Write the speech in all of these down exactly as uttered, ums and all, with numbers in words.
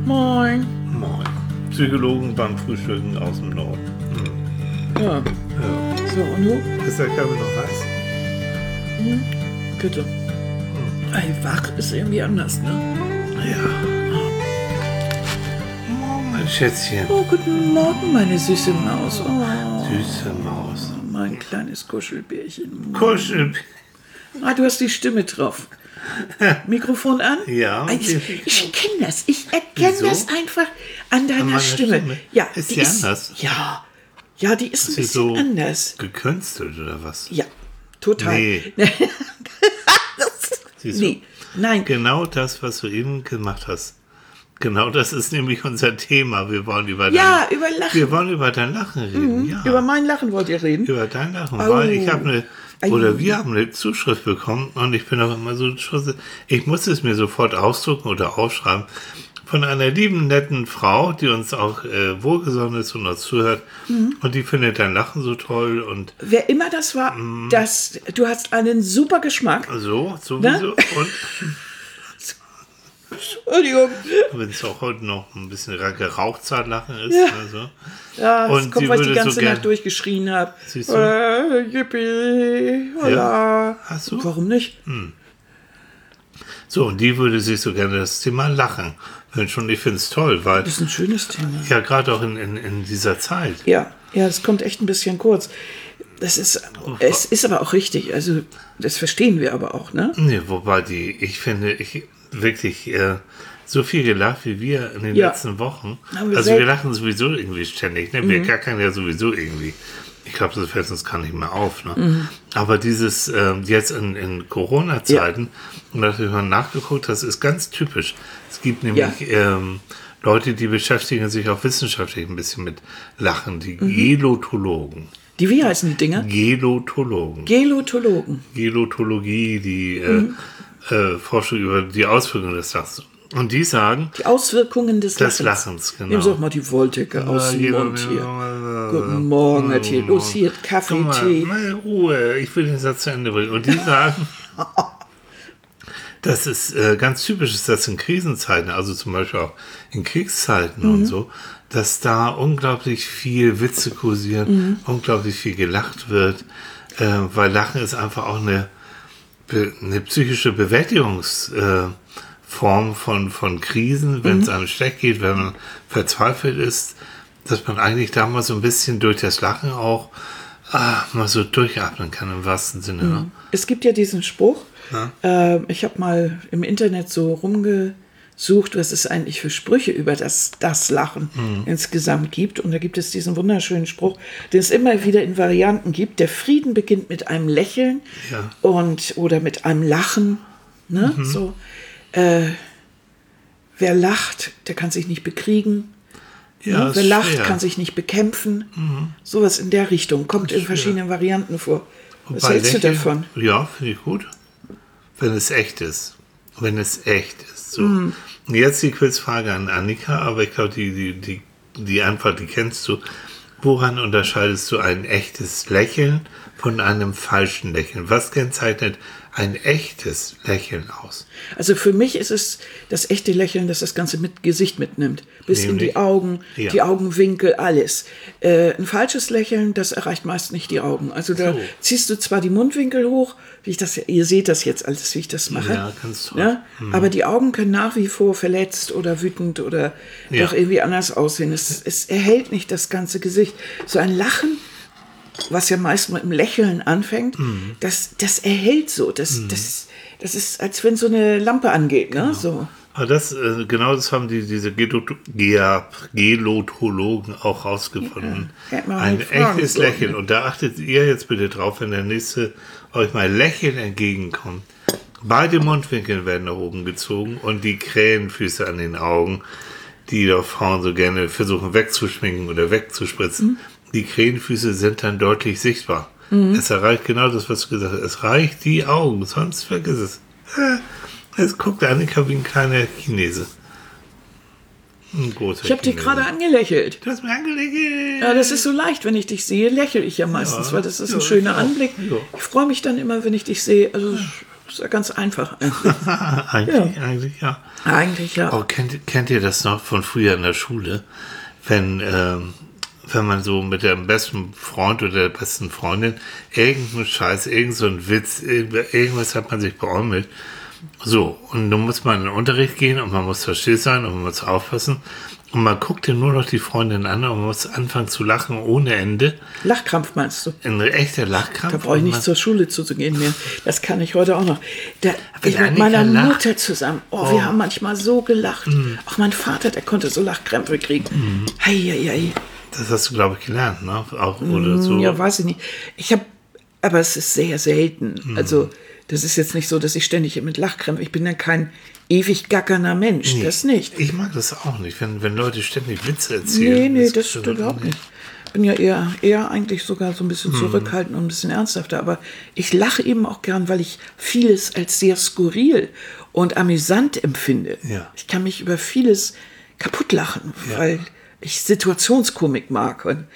Moin. Moin. Psychologen beim Frühstücken aus dem Norden. Hm. Ja. Ja. So, und du? Ist der Kaffee noch heiß? Hm. Bitte. Hm. Ey, wach ist irgendwie anders, ne? Ja. Morgen, mein Schätzchen. Oh, guten Morgen, meine süße Maus. Oh. Süße Maus. Mein kleines Kuschelbärchen. Kuschelbärchen. Ah, du hast die Stimme drauf. Mikrofon an? Ja. Ich, ich kenne das. Ich erkenne Wieso? das einfach an deiner An Stimme. Stimme. Ja, Ist die die ist anders? Ja. Ja, die ist, Ist ein sie bisschen so anders. gekünstelt oder was? Ja, total. Nee. das, Siehst du? nee, nein. Genau das, was du eben gemacht hast. Genau das ist nämlich unser Thema. Wir wollen über Ja, dein, über Lachen. Wir wollen über dein Lachen reden. Mhm. Ja. Über mein Lachen wollt ihr reden? Über dein Lachen. Oh. Weil ich habe eine, Ei. oder wir haben eine Zuschrift bekommen und ich bin auch immer so, ich muss es mir sofort ausdrucken oder aufschreiben, von einer lieben, netten Frau, die uns auch äh, wohlgesonnen ist und uns zuhört. Mhm. Und die findet dein Lachen so toll und Wer immer das war, Mhm. das, du hast einen super Geschmack. so, sowieso. Ne? Und Entschuldigung. wenn es auch heute noch ein bisschen Gerauchzeit-Lachen ist. Ja. Also. Ja, das Und kommt, sie weil ich die würde so ganze gern- Nacht durchgeschrien habe. Siehst du? Äh, yippie, holla. Hast du? Warum nicht? So, und die würde sich so gerne das Thema Lachen wünschen. Und ich finde es toll, weil Das ist ein schönes Thema. ja gerade auch in, in, in dieser Zeit. Ja, ja, es kommt echt ein bisschen kurz. Das ist, es ist aber auch richtig. Also, das verstehen wir aber auch, ne? Nee, wobei die, ich finde, ich wirklich äh, so viel gelacht wie wir in den Ja. letzten Wochen. Haben wir Also selten. wir lachen sowieso irgendwie ständig. Ne? Wir gackern ja sowieso irgendwie. Ich glaube, das fällt uns gar nicht mehr auf. Ne? Mhm. Aber dieses ähm, jetzt in, in Corona-Zeiten, und da habe ich mal nachgeguckt, das ist ganz typisch. Es gibt nämlich ähm, Leute, die beschäftigen sich auch wissenschaftlich ein bisschen mit Lachen, die Mhm. Gelotologen. Die, wie heißen die Dinger? Gelotologen. Gelotologen. Gelotologie, die Mhm. äh, äh, Forschung über die Auswirkungen des Lachens. Und die sagen, Die Auswirkungen des des Lachens. Lachens, Nimm genau. doch mal die Wolldecke aus dem jeder- Mund hier. Guten Morgen, Herr Tee. Los, hier, Kaffee, Guck mal, Tee. mal Ruhe, ich will den Satz zu Ende bringen. Und die sagen, dass es äh, ganz typisch ist, dass in Krisenzeiten, also zum Beispiel auch in Kriegszeiten Mhm. und so, dass da unglaublich viel Witze kursieren, Mhm. unglaublich viel gelacht wird, äh, weil Lachen ist einfach auch eine, be- eine psychische Bewältigungsform äh, Form von, von Krisen, wenn es einem schlecht geht, wenn man verzweifelt ist, dass man eigentlich da mal so ein bisschen durch das Lachen auch ah, mal so durchatmen kann im wahrsten Sinne. Ne? Es gibt ja diesen Spruch, äh, ich habe mal im Internet so rumgesucht, was es eigentlich für Sprüche über das, das Lachen insgesamt gibt. Und da gibt es diesen wunderschönen Spruch, den es immer wieder in Varianten gibt. Der Frieden beginnt mit einem Lächeln Ja. und, oder mit einem Lachen. Ne? So, äh, wer lacht, der kann sich nicht bekriegen. Ja, Ne? ist Wer lacht, schwer. kann sich nicht bekämpfen. Sowas in der Richtung. Kommt in schwer. verschiedenen Varianten vor. Was Wobei hältst du Lächeln- davon? Ja, finde ich gut. Wenn es echt ist. Wenn es echt ist. So. Mhm. Und jetzt die Quizfrage an Annika, aber ich glaube, die, die, die, die Antwort, die kennst du. Woran unterscheidest du ein echtes Lächeln von einem falschen Lächeln? Was kennzeichnet ein echtes Lächeln aus? Also für mich ist es das echte Lächeln, das das ganze mit Gesicht mitnimmt. Bis in Nämlich? die Augen, Ja. die Augenwinkel, alles. Äh, ein falsches Lächeln, das erreicht meist nicht die Augen. Also da So. ziehst du zwar die Mundwinkel hoch, wie ich das, ihr seht das jetzt alles, wie ich das mache. Ja, ganz toll. Ja? Aber die Augen können nach wie vor verletzt oder wütend oder Ja. doch irgendwie anders aussehen. Es, es erhält nicht das ganze Gesicht. So ein Lachen, was ja meist mit einem Lächeln anfängt, Mhm. das, das erhält so. Das, das, das ist, als wenn so eine Lampe angeht. Ne? So. Aber das, äh, genau das haben die, diese Gelot Gea- Gelotologen auch rausgefunden. Ja, hätte man Ein mal fragen echtes sollen. Lächeln. Und da achtet ihr jetzt bitte drauf, wenn der nächste euch mal lächeln entgegenkommt. Beide Mundwinkel werden nach oben gezogen und die Krähenfüße an den Augen, die doch Frauen so gerne versuchen wegzuschminken oder wegzuspritzen. Mhm. Die Krähenfüße sind dann deutlich sichtbar. Es erreicht genau das, was du gesagt hast. Es reicht die Augen, sonst vergiss es. Äh, Es guckt Annika wie ein kleiner Chinese. Ein großer Ich habe dich Chinese. gerade angelächelt. Du hast mir angelächelt. Ja, das ist so leicht, wenn ich dich sehe, lächle ich ja meistens, Ja, weil das ist ja, ein schöner ich auch. Anblick. Ja. Ich freue mich dann immer, wenn ich dich sehe. Also ist ja ganz einfach eigentlich. eigentlich, ja. eigentlich ja. Eigentlich ja. Oh, kennt, kennt ihr das noch von früher in der Schule? Wenn, ähm, wenn man so mit dem besten Freund oder der besten Freundin irgendeinen Scheiß, irgend so ein Witz, irgendwas hat man sich beäumelt. So, und nun muss man in den Unterricht gehen und man muss verstehen sein und man muss aufpassen. Und man guckt dir nur noch die Freundin an und man muss anfangen zu lachen ohne Ende. Lachkrampf meinst du? Ein echter Lachkrampf. Da brauche ich nicht zur Schule zu gehen mehr. Das kann ich heute auch noch. Da, ich mit Annika meiner lacht. Mutter zusammen. Oh, oh, wir haben manchmal so gelacht. Mm. Auch mein Vater, der konnte so Lachkrämpfe kriegen. Mm. Hei, hei, hei. Das hast du, glaube ich, gelernt, ne? Auch, oder so. Ja, weiß ich nicht. Ich habe, aber es ist sehr selten. Mm. Also, das ist jetzt nicht so, dass ich ständig mit Lachkrämpfen, ich bin ja kein ewig gackernder Mensch, nee, das nicht. Ich mag das auch nicht, wenn, wenn Leute ständig Witze erzählen. Nee, nee, das stimmt überhaupt nicht. Ich bin ja eher, eher eigentlich sogar so ein bisschen hm. zurückhaltend und ein bisschen ernsthafter, aber ich lache eben auch gern, weil ich vieles als sehr skurril und amüsant empfinde. Ja. Ich kann mich über vieles kaputt lachen, ja. weil ich Situationskomik mag und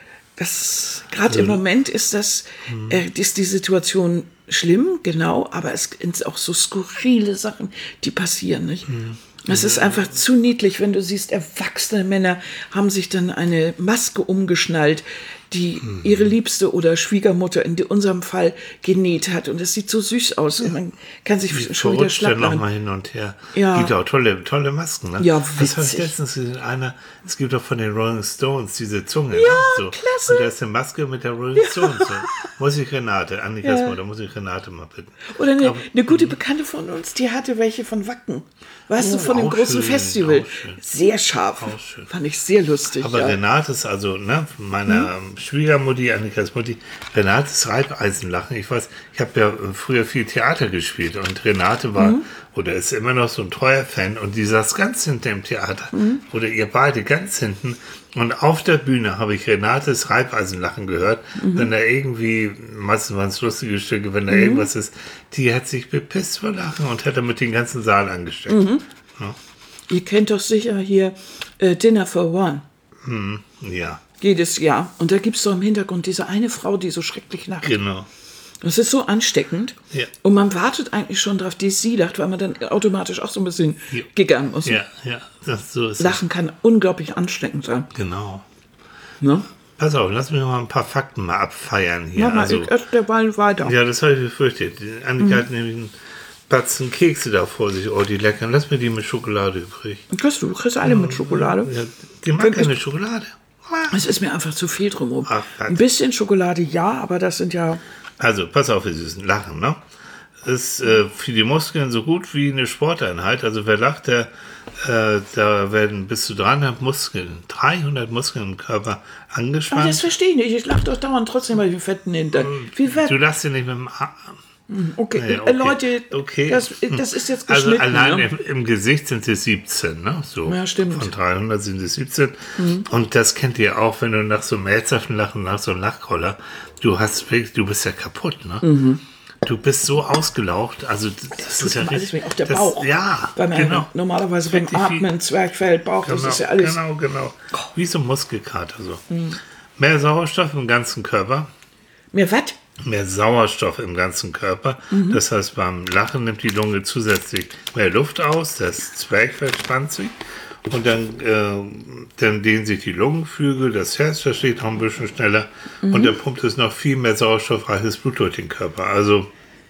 das, gerade also, im Moment ist das, hm. äh, ist die Situation schlimm, genau, aber es sind auch so skurrile Sachen, die passieren, nicht? Hm. Es ist einfach zu niedlich, wenn du siehst, erwachsene Männer haben sich dann eine Maske umgeschnallt, die hm. ihre Liebste oder Schwiegermutter in unserem Fall genäht hat. Und es sieht so süß aus. Und man kann sich die schon wieder schlapp machen. Noch mal hin und her. Ja. Gibt auch tolle, tolle Masken. Ne? Ja, witzig. Das habe ich letztens gesehen. Einer, es gibt auch von den Rolling Stones diese Zunge. Ja, ne? so. klasse. Und da ist eine Maske mit der Rolling ja. Stones. So. Muss ich Renate, Annikas ja. Mutter, muss ich Renate mal bitten. Oder eine, Aber, eine gute Bekannte von uns, die hatte welche von Wacken. Weißt oh, du, von dem großen schön, Festival. Sehr scharf. Fand ich sehr lustig. Aber ja. Renates, also ne, meiner hm? Schwiegermutti, Annikas Mutti, Renates Reibeisenlachen. Ich weiß, ich habe ja früher viel Theater gespielt und Renate war mhm. oder ist immer noch so ein treuer Fan und die saß ganz hinten im Theater mhm. oder ihr beide ganz hinten und auf der Bühne habe ich Renates Reibeisenlachen gehört, mhm. wenn da irgendwie, meistens waren es lustige Stücke, wenn da mhm. irgendwas ist, die hat sich bepisst vor Lachen und hat damit den ganzen Saal angesteckt. Mhm. Ja. Ihr kennt doch sicher hier äh, Dinner for One. Mhm. Ja. Jedes Jahr. Und da gibt es doch im Hintergrund diese eine Frau, die so schrecklich lacht. Genau. Das ist so ansteckend. Ja. Und man wartet eigentlich schon darauf, dass sie lacht, weil man dann automatisch auch so ein bisschen ja. giggern muss. Ja, ja. Das, so ist Lachen es. Kann unglaublich ansteckend sein. Genau. Ne? Pass auf, lass mich mal ein paar Fakten mal abfeiern hier. Mach mal, also, ich esse derweil weiter. Ja, das habe ich befürchtet. Annika mhm. hat nämlich einen Batzen Kekse da vor sich. Oh, die leckern. Lass mir die mit Schokolade übrig. Kriegst du, du kriegst alle mit Schokolade. Ja, die mag keine Schokolade. Es ist mir einfach zu viel drumherum. Ach, ein bisschen Schokolade, ja, aber das sind ja... Also, pass auf, ihr Süßen, Lachen, ne? Ist äh, für die Muskeln so gut wie eine Sporteinheit. Also, wer lacht, der, äh, da werden bis zu dreihundert Muskeln, dreihundert Muskeln im Körper angespannt. Aber das verstehe ich nicht. Ich lache doch dauernd trotzdem bei den fetten Hintern. Wie fett? Du lachst ja nicht mit dem Arm. Okay, nee, okay. Leute, okay. Das, das ist jetzt geschnitten. Also allein ne? im, im Gesicht sind es siebzehn, ne? So. Ja, stimmt. Von dreihundert sind es siebzehn. Mhm. Und das kennt ihr auch, wenn du nach so einem herzhaften Lachen, nach so einem Lachkoller, du hast wirklich, du bist ja kaputt, ne? Mhm. Du bist so ausgelaucht, also das, das ist ja richtig. Auch der Bauch. Das, ja, Weil man genau. Normalerweise beim Atmen, Zwerchfell, Bauch, genau, das ist ja alles. Genau, genau. Wie so ein Muskelkater so. Mhm. Mehr Sauerstoff im ganzen Körper. Mehr was? Mehr Sauerstoff im ganzen Körper. Mhm. Das heißt, beim Lachen nimmt die Lunge zusätzlich mehr Luft aus, das Zwerchfell spannt sich und dann, äh, dann dehnen sich die Lungenflügel, das Herz versteht noch ein bisschen schneller mhm. und dann pumpt es noch viel mehr sauerstoffreiches Blut durch den Körper. Also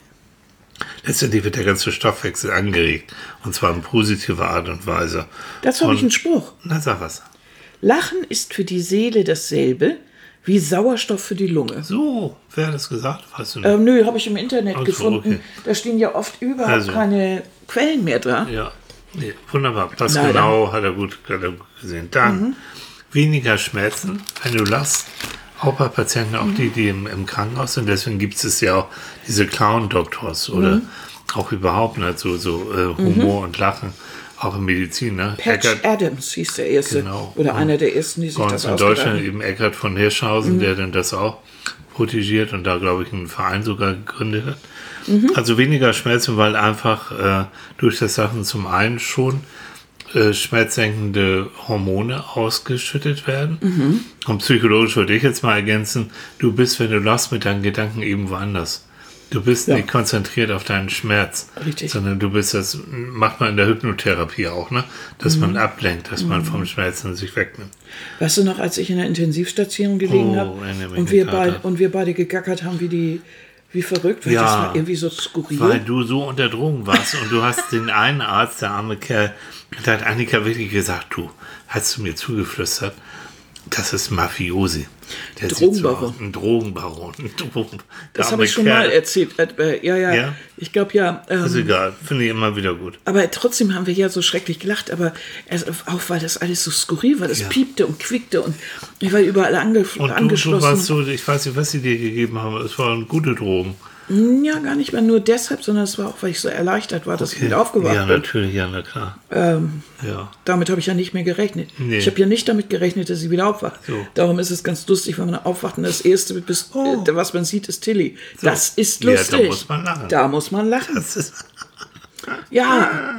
letztendlich wird der ganze Stoffwechsel angeregt und zwar in positiver Art und Weise. Dazu habe ich einen Spruch. Na, sag was. Lachen ist für die Seele dasselbe wie Sauerstoff für die Lunge. So, wer hat das gesagt? Weißt du nicht? Ähm, nö, habe ich im Internet also, gefunden. Okay. Da stehen ja oft überhaupt also, keine Quellen mehr dran. Ja, nee, wunderbar. Das Leider. Genau hat er gut, hat er gut gesehen. Dann mhm. weniger Schmerzen, wenn du lachst. Auch bei Patienten, auch mhm. die, die im, im Krankenhaus sind. Deswegen gibt es ja auch diese Clown-Doktors oder mhm. auch überhaupt nicht so, so äh, Humor mhm. und Lachen. Auch in Medizin, ne? Patch Eckert, Adams hieß der Erste. Genau. Oder und einer der Ersten, die sich das ausgedacht haben. In Deutschland eben Eckhard von Hirschhausen, mhm. der dann das auch protegiert und da, glaube ich, einen Verein sogar gegründet hat. Mhm. Also weniger Schmerzen, weil einfach äh, durch das Lachen zum einen schon äh, schmerzsenkende Hormone ausgeschüttet werden. Mhm. Und psychologisch würde ich jetzt mal ergänzen, du bist, wenn du lachst, mit deinen Gedanken eben woanders. Du bist Ja. nicht konzentriert auf deinen Schmerz, Richtig. sondern du bist, das macht man in der Hypnotherapie auch, ne? Dass man ablenkt, dass man vom Schmerzen sich wegnimmt. Weißt du noch, als ich in der Intensivstation gelegen Oh, habe erinnere mich und wir, nicht beid, daran. und wir beide gegackert haben wie die wie verrückt, weil Ja. das war irgendwie so skurril. Weil du so unter Drogen warst und du hast den einen Arzt, der arme Kerl, da hat Annika wirklich gesagt, du, hast du mir zugeflüstert, das ist Mafiosi. Der sieht so Drogenbaron. aus, ein Drogenbaron. Ein Drogen, Das der habe arme ich schon Kerl. mal erzählt. Äh, ja, ja, Ja? ich glaube ja. Ähm, Ist egal, finde ich immer wieder gut. aber trotzdem haben wir ja so schrecklich gelacht, aber es, auch weil das alles so skurril war, das Ja. piepte und quickte und ich war überall ange, Und du, du angeschlossen. warst so, ich weiß nicht, was sie dir gegeben haben, es waren gute Drogen. Ja, gar nicht mehr nur deshalb, sondern es war auch, weil ich so erleichtert war, dass ich wieder aufgewacht Ja, bin. natürlich, ja, na klar. Ähm, Ja. damit habe ich ja nicht mehr gerechnet. Nee. Ich habe ja nicht damit gerechnet, dass sie wieder aufwacht. So. Darum ist es ganz lustig, wenn man aufwacht und das Erste, bis, Oh. äh, was man sieht, ist Tilly. Das ist Ja, da lustig. muss man lachen. Da muss man lachen. Das ist, Ja,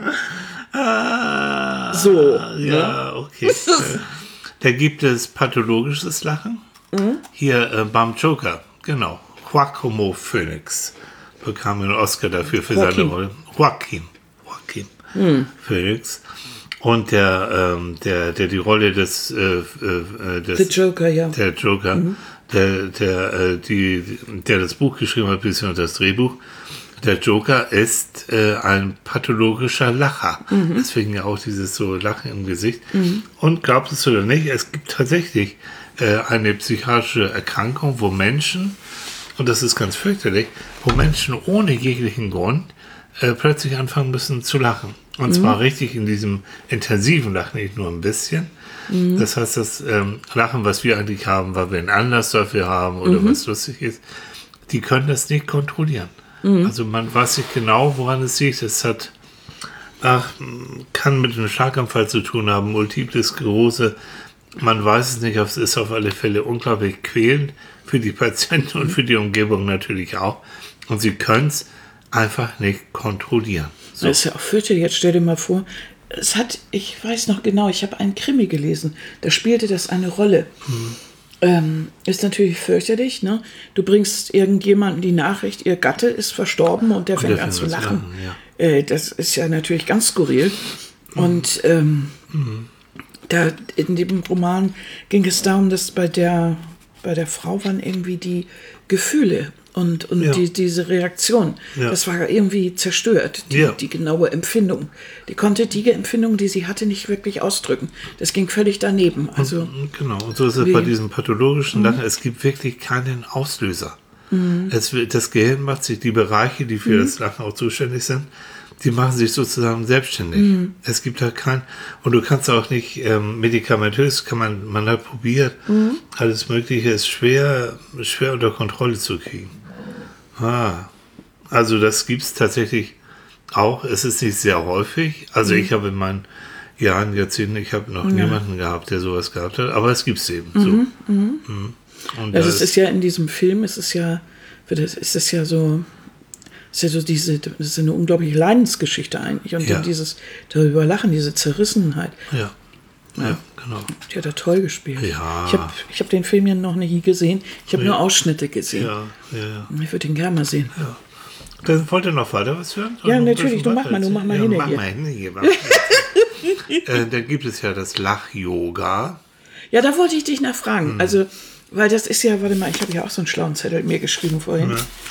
ah, so. Ja, okay. Äh, da gibt es pathologisches Lachen. Mhm. Hier äh, beim Joker, genau. Joaquin Phoenix bekam einen Oscar dafür für Joaquin. seine Rolle. Joaquin. Joaquin Phoenix. Und der, ähm, der, der die Rolle des, äh, äh, des The Joker, ja. der Joker, der, der, äh, die, der das Buch geschrieben hat, beziehungsweise das Drehbuch. Der Joker ist äh, ein pathologischer Lacher. Deswegen ja auch dieses so Lachen im Gesicht. Und glaubt es oder nicht, es gibt tatsächlich äh, eine psychiatrische Erkrankung, wo Menschen, und das ist ganz fürchterlich, wo Menschen ohne jeglichen Grund äh, plötzlich anfangen müssen zu lachen. Und zwar richtig in diesem intensiven Lachen, nicht nur ein bisschen. Das heißt, das ähm, Lachen, was wir eigentlich haben, weil wir einen Anlass dafür haben oder was lustig ist, die können das nicht kontrollieren. Also man weiß nicht genau, woran es liegt. Es hat, ach, kann mit einem Schlaganfall zu tun haben, Multiple Sklerose. Man weiß es nicht, aber es ist auf alle Fälle unglaublich quälend für die Patienten und für die Umgebung natürlich auch. Und sie können es einfach nicht kontrollieren. So. Das ist ja auch fürchterlich. Jetzt stell dir mal vor, es hat, ich weiß noch genau, ich habe einen Krimi gelesen, da spielte das eine Rolle. Ähm, ist natürlich fürchterlich, ne? Du bringst irgendjemandem die Nachricht, ihr Gatte ist verstorben und der fängt der an fängt zu an zu lachen. lachen, äh, das ist ja natürlich ganz skurril. Und ähm, da in dem Roman ging es darum, dass bei der, bei der Frau waren irgendwie die Gefühle und, und Ja. die, diese Reaktion, Ja. das war irgendwie zerstört, die, Ja. die genaue Empfindung. Die konnte die Empfindung, die sie hatte, nicht wirklich ausdrücken. Das ging völlig daneben. Also Genau, und so ist es Wie- bei diesem pathologischen Lachen. Es gibt wirklich keinen Auslöser. Es wird, das Gehirn macht sich, die Bereiche, die für das Lachen auch zuständig sind, die machen sich sozusagen selbstständig. Es gibt da kein, und du kannst auch nicht ähm, medikamentös, kann man, man hat probiert, alles Mögliche ist schwer, schwer unter Kontrolle zu kriegen. Ah, also das gibt es tatsächlich auch. Es ist nicht sehr häufig. Also ich habe in meinen Jahren, Jahrzehnten, ich habe noch niemanden gehabt, der sowas gehabt hat, aber es gibt es eben. So. Mhm. Und Also da es ist ja in diesem Film, es ist ja, wird es- ist es ja so, es ist ja so diese, das ist eine unglaubliche Leidensgeschichte eigentlich. Und Ja. dann dieses darüber lachen, diese Zerrissenheit. ja, ja, genau. Die hat er toll gespielt. Ja. Ich habe ich hab den Film ja noch nie gesehen. Ich habe nur Ausschnitte gesehen. Ja, ja, ja. Ich würde ihn gerne mal sehen. Dann wollt ihr noch weiter was hören? Ja, Noch ein natürlich, bisschen du mach weiter mal, du mach mal erzählen? hin Ja, mach hier. mal hin hier. mach mal. äh, da gibt es ja das Lach-Yoga. Ja, da wollte ich dich nachfragen. Also, weil das ist ja, warte mal, ich habe ja auch so einen schlauen Zettel mir geschrieben vorhin.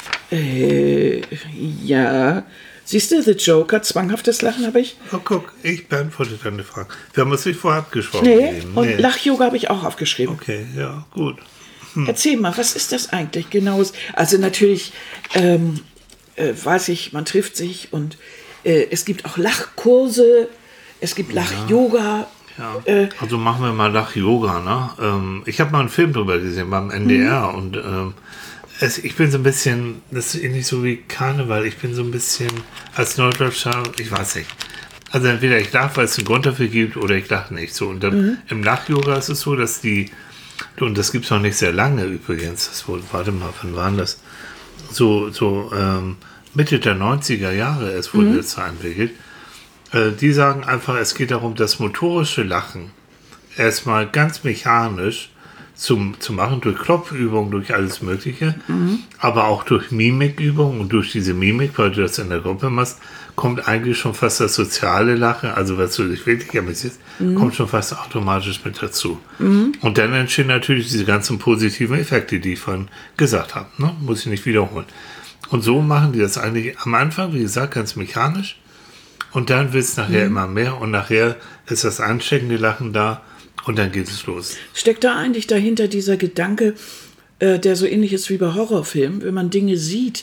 Äh, ja. Siehst du, The Joker, zwanghaftes Lachen habe ich. Oh, guck, ich beantworte deine Frage. Wir haben uns nicht vorher abgesprochen. Nee, eben. und Lach-Yoga habe ich auch aufgeschrieben. Okay, ja, gut. Erzähl mal, was ist das eigentlich genau? Also natürlich ähm, äh, weiß ich, man trifft sich und äh, es gibt auch Lachkurse, es gibt Lach-Yoga. Ja. Äh, Also machen wir mal Lach-Yoga, ne? Ähm, ich habe mal einen Film drüber gesehen beim N D R Mhm. und ähm, es, ich bin so ein bisschen, das ist ähnlich so wie Karneval, ich bin so ein bisschen als Norddeutscher, ich weiß nicht. Also entweder ich lache, weil es einen Grund dafür gibt, oder ich lache nicht. So, und dann Mhm. im Lach-Yoga ist es so, dass die, und das gibt es noch nicht sehr lange übrigens, das wurde, warte mal, wann waren das? So, so ähm, Mitte der neunziger Jahre, es wurde Mhm. jetzt so entwickelt. Äh, die sagen einfach, es geht darum, das motorische Lachen erstmal ganz mechanisch zum, zu machen, durch Klopfübungen, durch alles Mögliche, mhm. aber auch durch Mimikübungen und durch diese Mimik, weil du das in der Gruppe machst, kommt eigentlich schon fast das soziale Lachen, also was du dich wirklich amüsierst, mhm. kommt schon fast automatisch mit dazu. Mhm. Und dann entstehen natürlich diese ganzen positiven Effekte, die ich vorhin gesagt habe. Ne? Muss ich nicht wiederholen. Und so machen die das eigentlich am Anfang, wie gesagt, ganz mechanisch. Und dann wird es nachher mhm. immer mehr und nachher ist das ansteckende Lachen da und dann geht es los. Steckt da eigentlich dahinter dieser Gedanke, äh, der so ähnlich ist wie bei Horrorfilmen, wenn man Dinge sieht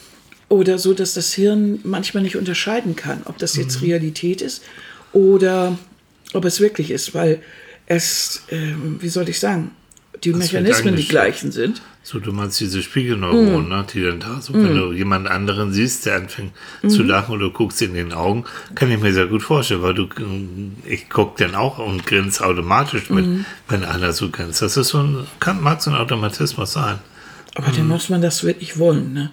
oder so, dass das Hirn manchmal nicht unterscheiden kann, ob das jetzt mhm. Realität ist oder ob es wirklich ist, weil es, äh, wie soll ich sagen, die das Mechanismen die gleichen sind. So, du meinst diese Spiegelneuronen, mm. ne, die dann da sind. Mm. Wenn du jemand anderen siehst, der anfängt mm. zu lachen oder du guckst in den Augen, kann ich mir sehr gut vorstellen, weil du, ich gucke dann auch und grinse automatisch mit, mm. wenn einer so grinst. Das ist so ein, kann, mag so ein Automatismus sein. Aber mm. dann muss man das wirklich wollen, ne?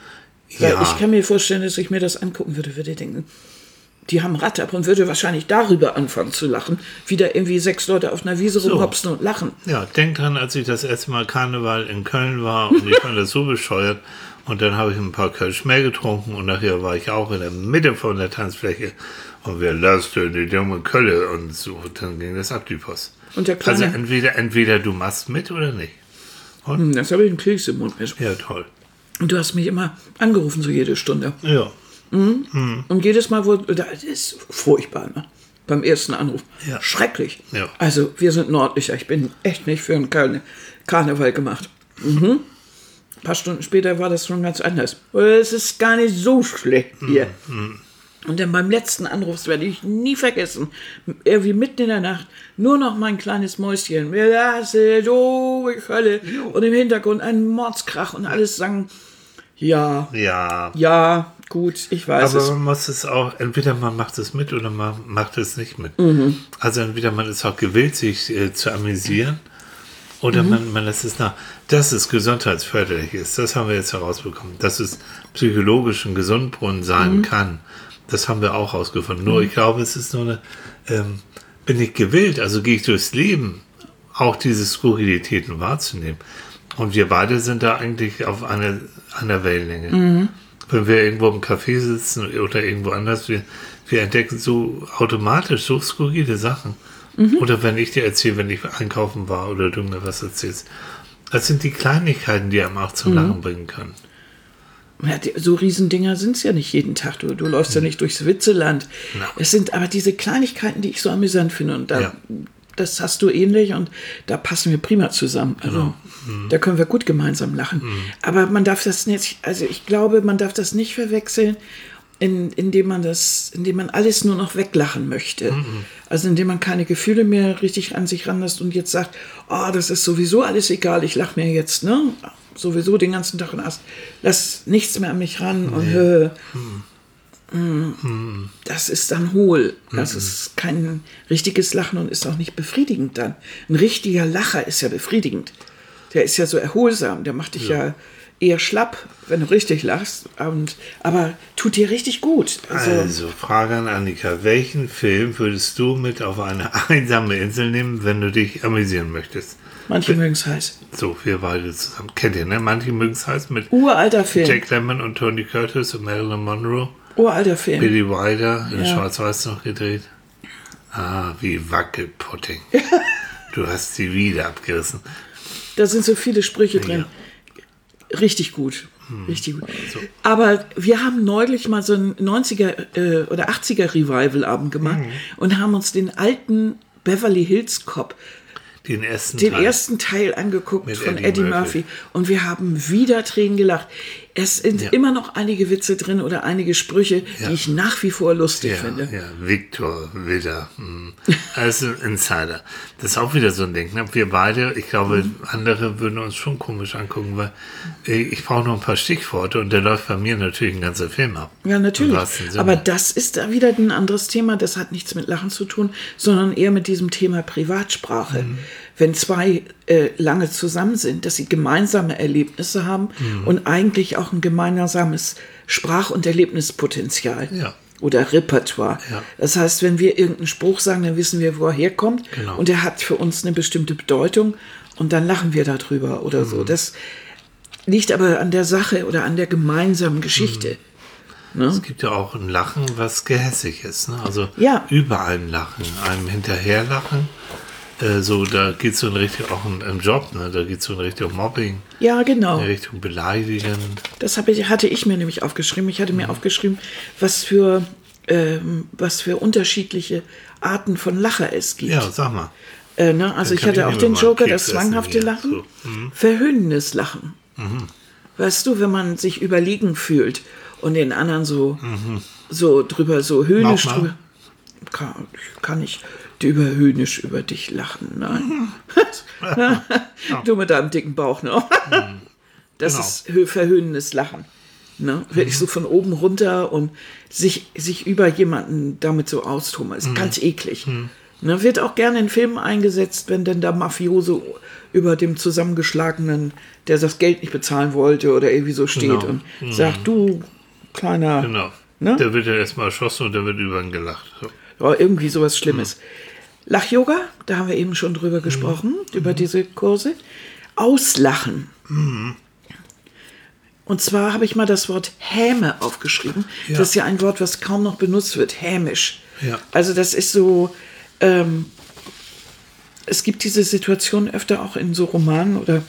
Weil ja. ich kann mir vorstellen, dass ich mir das angucken würde, würde denken, die haben Ratte ab und würde wahrscheinlich darüber anfangen zu lachen, wie da irgendwie sechs Leute auf einer Wiese so. rumhopsen und lachen. Ja, denk dran, als ich das erste Mal Karneval in Köln war und ich fand das so bescheuert und dann habe ich ein paar Kölsch mehr getrunken und nachher war ich auch in der Mitte von der Tanzfläche und wir lassen die dumme Kölle und so, dann ging das ab die Post. Und der Kleine, also entweder, entweder du machst mit oder nicht. Und? Das habe ich einen Keks im Mund mit. Ja, toll. Und du hast mich immer angerufen, so jede Stunde. Ja. Mhm. Mhm. Und jedes Mal, wo, das ist furchtbar, ne? Beim ersten Anruf. Ja. Schrecklich. Ja. Also, wir sind Nordlicher. Ich bin echt nicht für einen Karne- Karneval gemacht. Mhm. Ein paar Stunden später war das schon ganz anders. Es ist gar nicht so schlecht hier. Mhm. Und dann beim letzten Anruf, das werde ich nie vergessen, irgendwie mitten in der Nacht, nur noch mein kleines Mäuschen. Wir lassen, oh, ich Hölle. Und im Hintergrund ein Mordskrach und alles sang, ja, ja, ja, gut, ich weiß aber es. Aber man muss es auch, entweder man macht es mit oder man macht es nicht mit. Mhm. Also entweder man ist auch gewillt, sich äh, zu amüsieren oder mhm. man, man lässt es nach. Dass es gesundheitsförderlich ist, das haben wir jetzt herausbekommen. Dass es psychologisch ein Gesundbrunnen sein mhm. kann, das haben wir auch herausgefunden. Nur mhm. ich glaube, es ist nur eine, ähm, bin ich gewillt, also gehe ich durchs Leben, auch diese Skurrilitäten wahrzunehmen. Und wir beide sind da eigentlich auf einer, einer Wellenlänge. Mhm. Wenn wir irgendwo im Café sitzen oder irgendwo anders, wir, wir entdecken so automatisch so skurrile Sachen. Mhm. Oder wenn ich dir erzähle, wenn ich einkaufen war oder du mir was erzählst. Das sind die Kleinigkeiten, die einem auch zum mhm. Lachen bringen können. Ja, die, so Riesendinger sind es ja nicht jeden Tag. Du, du läufst mhm. ja nicht durchs Witzeland. No. Es sind aber diese Kleinigkeiten, die ich so amüsant finde. Und da, ja. das hast du ähnlich und da passen wir prima zusammen. Also genau. mhm. da können wir gut gemeinsam lachen. Mhm. Aber man darf das nicht, also ich glaube, man darf das nicht verwechseln, in, indem man das, indem man alles nur noch weglachen möchte. Mhm. Also indem man keine Gefühle mehr richtig an sich ranlässt und jetzt sagt, oh, das ist sowieso alles egal, ich lache mir jetzt, ne? Sowieso den ganzen Tag und lass, lass nichts mehr an mich ran nee. und äh, mhm. mh, das ist dann hohl. Das mhm. ist kein richtiges Lachen und ist auch nicht befriedigend dann. Ein richtiger Lacher ist ja befriedigend. Der ist ja so erholsam, der macht dich ja, ja eher schlapp, wenn du richtig lachst, und, aber tut dir richtig gut. Also, also, Frage an Annika, welchen Film würdest du mit auf eine einsame Insel nehmen, wenn du dich amüsieren möchtest? Manche mögen es heiß. So, wir beide zusammen. Kennt ihr, ne? Manche mögen es heiß mit uralter Film. Jack Lemmon und Tony Curtis und Marilyn Monroe. Uralter Film. Billy Wilder, in ja. Schwarz-Weiß noch gedreht. Ah, wie Wackelpudding. Du hast sie wieder abgerissen. Da sind so viele Sprüche drin. Ja. Richtig gut. Hm. Richtig gut. So. Aber wir haben neulich mal so ein neunziger äh, oder achtziger Revival-Abend gemacht hm. und haben uns den alten Beverly Hills Cop Den ersten den Teil. ersten Teil angeguckt Mit von Eddie, Eddie Murphy. Murphy. Und wir haben wieder Tränen gelacht. Es sind ja. immer noch einige Witze drin oder einige Sprüche, ja. die ich nach wie vor lustig ja, finde. Ja, Victor Widder. Hm. Also Insider. Das ist auch wieder so ein Ding. Ne? Wir beide, ich glaube, mhm. andere würden uns schon komisch angucken, weil ich brauche noch ein paar Stichworte und da läuft bei mir natürlich ein ganzer Film ab. Ja, natürlich. Aber das ist da wieder ein anderes Thema. Das hat nichts mit Lachen zu tun, sondern eher mit diesem Thema Privatsprache. Mhm. Wenn zwei äh, lange zusammen sind, dass sie gemeinsame Erlebnisse haben mhm. und eigentlich auch ein gemeinsames Sprach- und Erlebnispotenzial ja. oder Repertoire. Ja. Das heißt, wenn wir irgendeinen Spruch sagen, dann wissen wir, wo er herkommt, genau. und er hat für uns eine bestimmte Bedeutung und dann lachen wir darüber oder so. Das liegt aber an der Sache oder an der gemeinsamen Geschichte. Ne? Es gibt ja auch ein Lachen, was gehässig ist. Ne? Also Ja. über einem Lachen, einem hinterherlachen. Äh, so, da geht es so in Richtung, auch im, im Job, ne? Da geht es so in Richtung Mobbing, Ja, genau. in Richtung beleidigend. Das habe ich, hatte ich mir nämlich aufgeschrieben. Ich hatte mir aufgeschrieben, was für, ähm, was für unterschiedliche Arten von Lacher es gibt. Ja, sag mal. Äh, ne? Also Dann ich kann hatte ich auch mir den mal einen Joker, Keks das essen zwanghafte hier. Lachen, So. Mhm. verhöhnendes Lachen. Weißt du, wenn man sich überlegen fühlt und den anderen so, so drüber, so höhnisch Mach mal. drüber. Kann, kann ich über höhnisch über dich lachen? Nein. Du mit deinem dicken Bauch, ne? Das Genau. ist hö- verhöhnendes Lachen. Ne? Wirklich so von oben runter und sich, sich über jemanden damit so austoben. Ist ganz eklig. Ne? Wird auch gerne in Filmen eingesetzt, wenn denn der Mafioso über dem zusammengeschlagenen, der das Geld nicht bezahlen wollte oder irgendwie so steht Genau. und sagt, du kleiner, Genau. Ne? Der wird ja erstmal erschossen und der wird über ihn gelacht. So. ja, irgendwie sowas Schlimmes. Lach-Yoga, da haben wir eben schon drüber gesprochen, über diese Kurse. Auslachen. Und zwar habe ich mal das Wort Häme aufgeschrieben. Ja. Das ist ja ein Wort, was kaum noch benutzt wird. Hämisch. Ja. Also das ist so, ähm, es gibt diese Situation öfter auch in so Romanen oder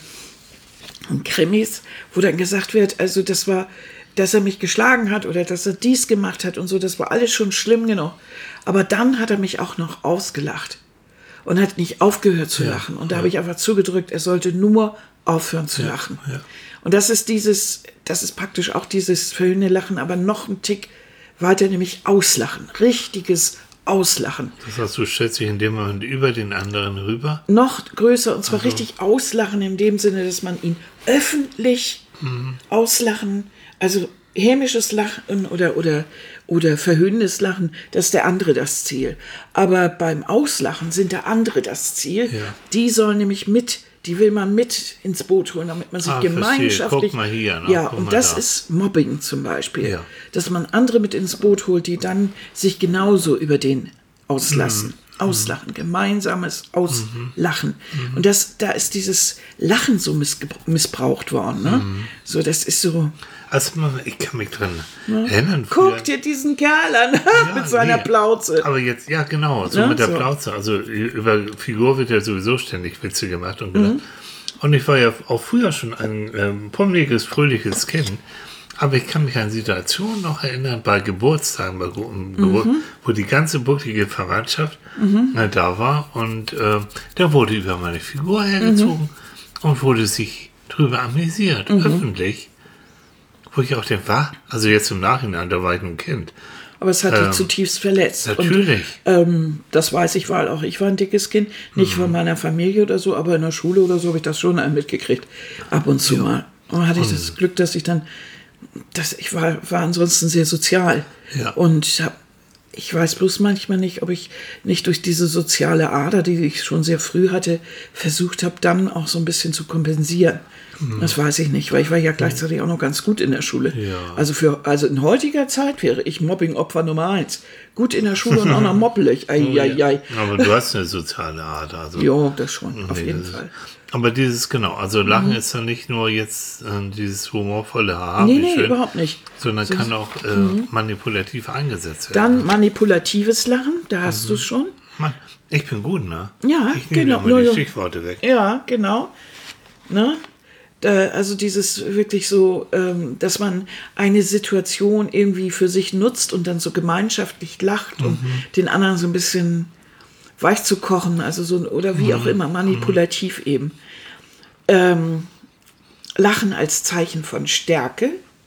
in Krimis, wo dann gesagt wird, also das war, dass er mich geschlagen hat oder dass er dies gemacht hat und so, das war alles schon schlimm genug. Aber dann hat er mich auch noch ausgelacht und hat nicht aufgehört zu Ja, lachen. Und da ja. habe ich einfach zugedrückt, er sollte nur aufhören zu lachen. ja. Und das ist dieses, das ist praktisch auch dieses verhöhnende Lachen, aber noch ein Tick weiter, nämlich Auslachen. Richtiges Auslachen. Das heißt, du stellst dich in dem Moment über den anderen rüber. Noch größer, und zwar richtig auslachen in dem Sinne, dass man ihn öffentlich auslachen, also hämisches Lachen oder, oder, oder verhöhnendes Lachen, das ist der andere das Ziel. Aber beim Auslachen sind der andere das Ziel. Ja. Die sollen nämlich mit, die will man mit ins Boot holen, damit man sich Ah, verstehe. gemeinschaftlich... Guck mal hier, ne? Ja, Guck und mal das da. ist Mobbing zum Beispiel. Ja. Dass man andere mit ins Boot holt, die dann sich genauso über den auslassen. Mhm. Auslachen, gemeinsames Auslachen. Und das, da ist dieses Lachen so missge- missbraucht worden. Ne? Mhm. So, das ist so, Also, man- ich kann mich dran erinnern. guck dir diesen Kerl an Ja, mit seiner nee. Plauze. Aber jetzt, ja genau, so Ne? mit der So. Plauze. Also über Figur wird ja sowieso ständig Witze gemacht und gedacht. Und ich war ja auch früher schon ein ähm, pummeliges, fröhliches Kind. Aber ich kann mich an Situationen noch erinnern, bei Geburtstagen, bei Ge- um Geburt, wo die ganze bucklige Verwandtschaft äh, da war. Und äh, da wurde über meine Figur hergezogen und wurde sich drüber amüsiert, öffentlich. Wo ich auch denke, war, also jetzt im Nachhinein, da war ich nur ein Kind. Aber es hat dich Ähm, zutiefst verletzt. Natürlich. Und, ähm, das weiß ich, weil auch ich war ein dickes Kind. Nicht Mhm. von meiner Familie oder so, aber in der Schule oder so habe ich das schon mitgekriegt. Ab und zu mal. Und dann hatte ich das Glück, dass ich dann, dass ich war, war ansonsten sehr sozial. Ja. Und hab, ich weiß bloß manchmal nicht, ob ich nicht durch diese soziale Ader, die ich schon sehr früh hatte, versucht habe, dann auch so ein bisschen zu kompensieren. Das weiß ich nicht, weil ich war ja gleichzeitig auch noch ganz gut in der Schule. Ja. Also für, also in heutiger Zeit wäre ich Mobbing-Opfer Nummer eins. Gut in der Schule und auch noch moppelig. Ei, ei, ei. Aber du hast eine soziale Art. Also, Jo, das schon, auf nee, jeden das ist- Fall. Aber dieses, genau, also Lachen Mhm. ist ja nicht nur jetzt äh, dieses humorvolle Haha, Nee, wie nee, schön, überhaupt nicht. sondern So- Mhm. kann auch äh, manipulativ eingesetzt werden. Dann manipulatives Lachen, da hast du es schon. Mann, ich bin gut, ne? Ja, ich nehme genau. da mal Nur die so- Stichworte weg. Ja, genau. Ne? Da, also dieses wirklich so, ähm, dass man eine Situation irgendwie für sich nutzt und dann so gemeinschaftlich lacht, um den anderen so ein bisschen weich zu kochen, also so, oder wie auch immer, manipulativ eben. Ähm, Lachen als Zeichen von Stärke.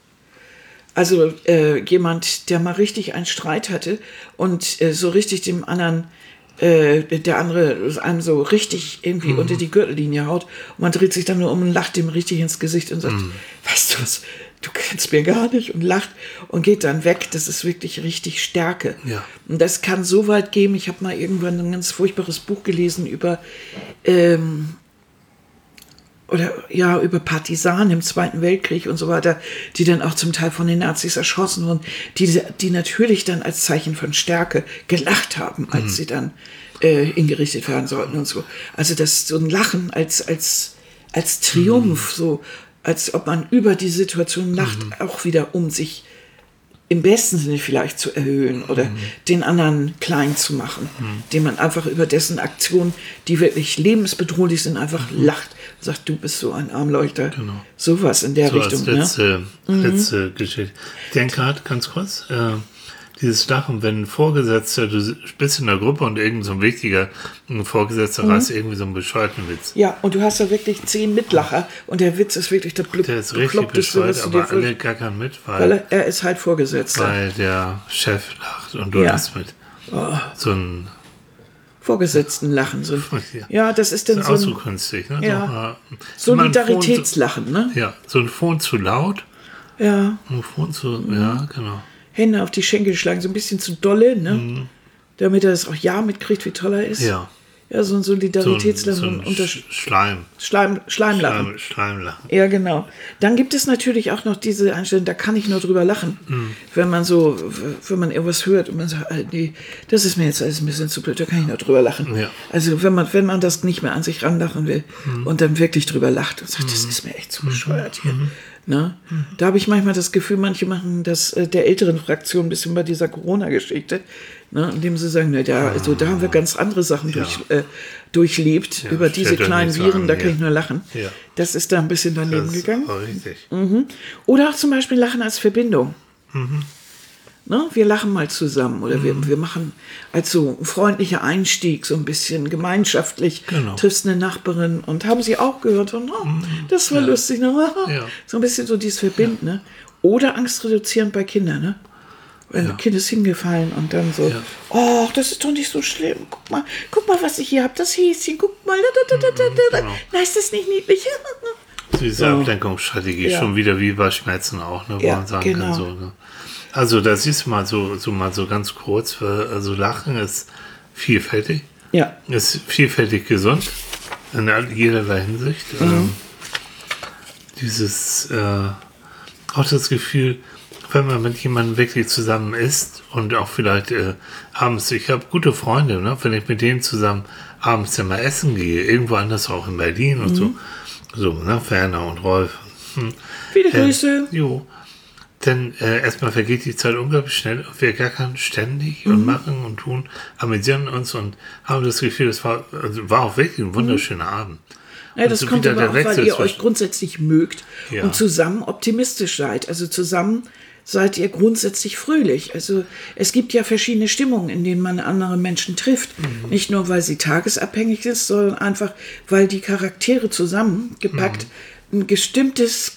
Also äh, jemand, der mal richtig einen Streit hatte und äh, so richtig dem anderen, äh, der andere einem so richtig irgendwie unter die Gürtellinie haut und man dreht sich dann nur um und lacht dem richtig ins Gesicht und sagt, weißt du was, du kennst mir gar nicht, und lacht und geht dann weg. Das ist wirklich richtig Stärke. Ja. Und das kann so weit gehen, ich habe mal irgendwann ein ganz furchtbares Buch gelesen über ähm, oder ja, über Partisanen im Zweiten Weltkrieg und so weiter, die dann auch zum Teil von den Nazis erschossen wurden, die, die natürlich dann als Zeichen von Stärke gelacht haben, als sie dann äh, hingerichtet werden sollten und so. Also das so ein Lachen als, als, als Triumph, mhm. so als ob man über die Situation lacht, mhm. auch wieder um sich im besten Sinne vielleicht zu erhöhen oder mhm. den anderen klein zu machen, mhm. den man einfach über dessen Aktionen, die wirklich lebensbedrohlich sind, einfach mhm. lacht. Sagt, du bist so ein Armleuchter. Genau. Sowas in der so Richtung. Als letzte, ne? letzte mhm. Geschichte. Ich denke gerade ganz kurz, äh, dieses Lachen, wenn ein Vorgesetzter, du bist in der Gruppe und irgend so ein wichtiger ein Vorgesetzter mhm. reißt irgendwie so einen bescheuerten Witz. Ja, und du hast da wirklich zehn Mitlacher und der Witz ist wirklich der Blub. Der ist richtig bescheuert, aber alle gackern mit, weil, weil er, er ist halt Vorgesetzter. Weil der Chef lacht und du ja. lachst mit. Oh. So ein Vorgesetzten lachen. So. Ja. ja, das ist dann das ist so auch ein so künstlich. Ne? ja. So, Solidaritätslachen, ne? Ja, so ein Phon zu laut. Ja. Ein Phon zu, mhm. ja, genau. Hände auf die Schenkel schlagen, so ein bisschen zu dolle, ne? Mhm. Damit er das auch ja mitkriegt, wie toll er ist. Ja. Ja, so ein Solidaritätslachen. So ein, so ein unter Schleim. Schleim. Schleimlachen. Schleim, Schleimlachen. Ja, genau. Dann gibt es natürlich auch noch diese Einstellung, da kann ich nur drüber lachen. Mhm. Wenn man so, wenn man irgendwas hört und man sagt, nee, das ist mir jetzt alles ein bisschen zu blöd, da kann ich nur drüber lachen. Ja. Also wenn man, wenn man das nicht mehr an sich ranlachen will mhm. und dann wirklich drüber lacht und sagt, mhm. das ist mir echt zu bescheuert hier. Mhm. Ne? Mhm. Da habe ich manchmal das Gefühl, manche machen das äh, der älteren Fraktion ein bisschen bei dieser Corona-Geschichte, ne? Indem sie sagen, ne, da, also, da haben wir ganz andere Sachen ja. durch, äh, durchlebt, ja, über diese kleinen Viren, an, da kann ja. ich nur lachen. Ja. Das ist da ein bisschen daneben das ist gegangen. Auch richtig. Mhm. Oder auch zum Beispiel Lachen als Verbindung. Mhm. Ne? Wir lachen mal zusammen oder mhm. wir, wir machen als so ein freundlicher Einstieg, so ein bisschen gemeinschaftlich, genau. triffst eine Nachbarin und haben sie auch gehört und oh, mhm. das war ja. lustig. Ne? Ja. So ein bisschen so dieses Verbinden. Ja. Ne? Oder Angst reduzierend bei Kindern. Ne? Wenn ja. ein Kind ist hingefallen und dann so, ja. oh, das ist doch nicht so schlimm. Guck mal, guck mal, was ich hier habe, das Häschen, guck mal. Da, da, da, da, da. Genau. Na, ist das nicht niedlich? Diese so. Ablenkungsstrategie, ja. schon wieder wie bei Schmerzen auch, ne, wo ja, man sagen genau. kann. So, ne? Also da siehst du mal so, so mal so ganz kurz, also Lachen ist vielfältig, ja. ist vielfältig gesund in jederlei Hinsicht. Mhm. Ähm, dieses, äh, auch das Gefühl, wenn man mit jemandem wirklich zusammen ist und auch vielleicht äh, abends, ich habe gute Freunde, ne, wenn ich mit denen zusammen abends dann mal essen gehe, irgendwo anders auch in Berlin und mhm. so, so, ne, Werner und Rolf. Hm. Viele Grüße. Äh, jo. Denn äh, erstmal vergeht die Zeit unglaublich schnell. Wir gackern ständig mhm. und machen und tun, amüsieren uns und haben das Gefühl, es war, also war auch wirklich ein wunderschöner mhm. Abend. Ja, das so kommt aber auch, weil ihr euch grundsätzlich mögt ja. und zusammen optimistisch seid. Also zusammen seid ihr grundsätzlich fröhlich. Also es gibt ja verschiedene Stimmungen, in denen man andere Menschen trifft. Mhm. Nicht nur, weil sie tagesabhängig ist, sondern einfach, weil die Charaktere zusammengepackt mhm. ein bestimmtes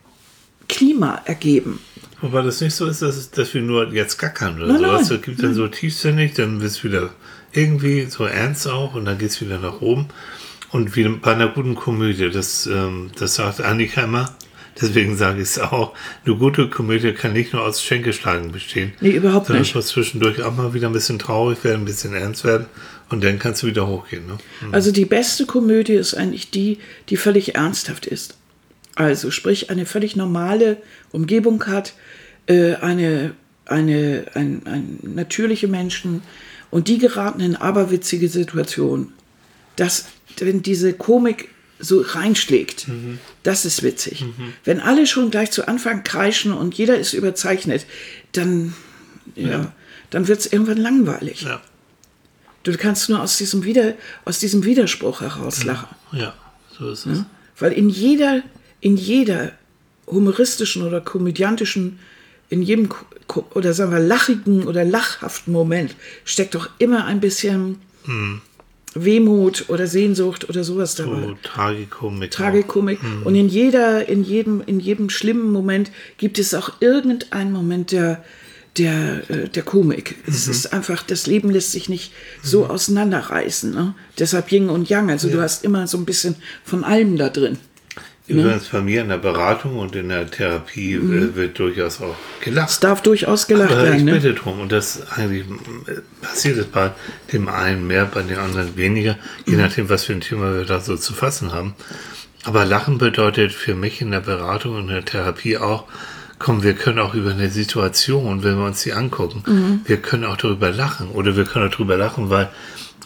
Klima ergeben. Wobei das nicht so ist, dass, dass wir nur jetzt gackern oder nein, sowas. Nein. Es gibt dann so tiefsinnig, dann wird es wieder irgendwie so ernst auch und dann geht es wieder nach oben. Und wie bei einer guten Komödie, das, ähm, das sagt Annika immer, deswegen sage ich es auch, eine gute Komödie kann nicht nur aus Schenkelschlagen bestehen. Nee, überhaupt sondern nicht. Es muss zwischendurch auch mal wieder ein bisschen traurig werden, ein bisschen ernst werden und dann kannst du wieder hochgehen. Ne? Mhm. Also die beste Komödie ist eigentlich die, die völlig ernsthaft ist. Also sprich, eine völlig normale Umgebung hat, äh, eine, eine, ein, ein natürliche Menschen und die geraten in aberwitzige Situationen. Das, wenn diese Komik so reinschlägt, mhm. das ist witzig. Mhm. Wenn alle schon gleich zu Anfang kreischen und jeder ist überzeichnet, dann, ja, ja. dann wird es irgendwann langweilig. Ja. Du kannst nur aus diesem, Wider, aus diesem Widerspruch herauslachen. Ja, so ist es. Ja? Weil in jeder In jeder humoristischen oder komödiantischen, in jedem oder sagen wir lachigen oder lachhaften Moment steckt doch immer ein bisschen hm. Wehmut oder Sehnsucht oder sowas dabei. So, Tragikomik. Tragikomik. Hm. Und in jeder, in jedem, in jedem schlimmen Moment gibt es auch irgendeinen Moment der, der, der Komik. Mhm. Es ist einfach, das Leben lässt sich nicht mhm. so auseinanderreißen. Ne? Deshalb Yin und Yang. Also ja. du hast immer so ein bisschen von allem da drin. Übrigens bei mir in der Beratung und in der Therapie mhm. wird durchaus auch gelacht. Es darf durchaus gelacht Aber werden. Ich bitte drum. Und das eigentlich passiert es bei dem einen mehr, bei den anderen weniger, je mhm. nachdem, was für ein Thema wir da so zu fassen haben. Aber Lachen bedeutet für mich in der Beratung und in der Therapie auch, komm, wir können auch über eine Situation, wenn wir uns die angucken, mhm. wir können auch darüber lachen. Oder wir können auch darüber lachen, weil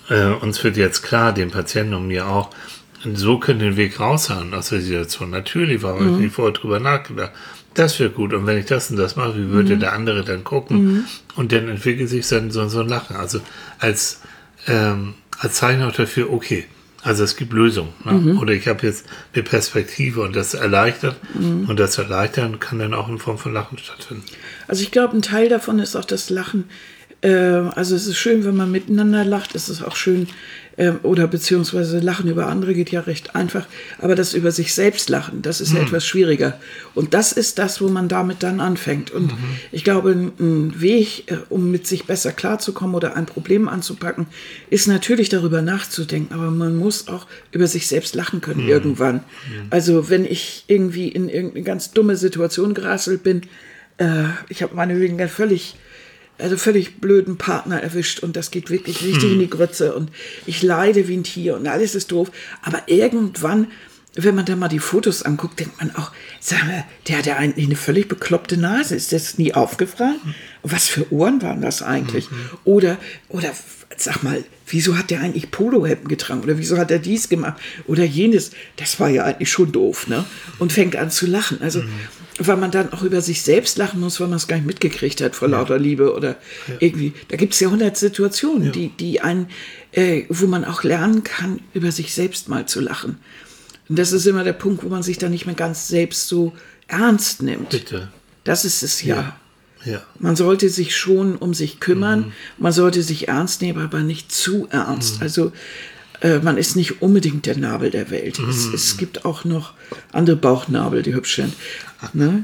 äh, uns wird jetzt klar, den Patienten und mir auch, so können wir den Weg raushauen aus der Situation. Natürlich, warum habe ich nicht vorher drüber nachgedacht. Das wäre gut. Und wenn ich das und das mache, wie würde mhm. der andere dann gucken? Mhm. Und dann entwickelt sich dann so, so ein Lachen. Also als, ähm, als Zeichen auch dafür, okay, also es gibt Lösungen. Ne? Mhm. Oder ich habe jetzt eine Perspektive und das erleichtert. Mhm. Und das Erleichtern kann dann auch in Form von Lachen stattfinden. Also ich glaube, ein Teil davon ist auch das Lachen. Äh, also es ist schön, wenn man miteinander lacht. Es ist auch schön, oder beziehungsweise Lachen über andere geht ja recht einfach, aber das über sich selbst lachen, das ist mhm. ja etwas schwieriger. Und das ist das, wo man damit dann anfängt. Und mhm. ich glaube, ein Weg, um mit sich besser klarzukommen oder ein Problem anzupacken, ist natürlich darüber nachzudenken, aber man muss auch über sich selbst lachen können mhm. irgendwann. Mhm. Also wenn ich irgendwie in irgendeine ganz dumme Situation gerasselt bin, äh, ich habe meinetwegen völlig also völlig blöden Partner erwischt und das geht wirklich richtig hm. in die Grütze und ich leide wie ein Tier und alles ist doof. Aber irgendwann, wenn man dann mal die Fotos anguckt, denkt man auch, sag mal, der hat ja eigentlich eine völlig bekloppte Nase. Ist das nie aufgefallen? Was für Ohren waren das eigentlich? Mhm. Oder, oder sag mal, wieso hat der eigentlich Polohemden getragen? Oder wieso hat er dies gemacht? Oder jenes? Das war ja eigentlich schon doof, ne? Und fängt an zu lachen. Also, mhm. weil man dann auch über sich selbst lachen muss, weil man es gar nicht mitgekriegt hat vor ja. lauter Liebe oder ja. irgendwie. Da gibt es ja hundert Situationen, ja. die, die einen, äh, wo man auch lernen kann, über sich selbst mal zu lachen. Und das ist immer der Punkt, wo man sich dann nicht mehr ganz selbst so ernst nimmt. Bitte. Das ist es ja. ja. Ja. Man sollte sich schon um sich kümmern, mhm. man sollte sich ernst nehmen, aber nicht zu ernst. Mhm. Also äh, man ist nicht unbedingt der Nabel der Welt. Mhm. Es, es gibt auch noch andere Bauchnabel, die hübsch sind. Ne?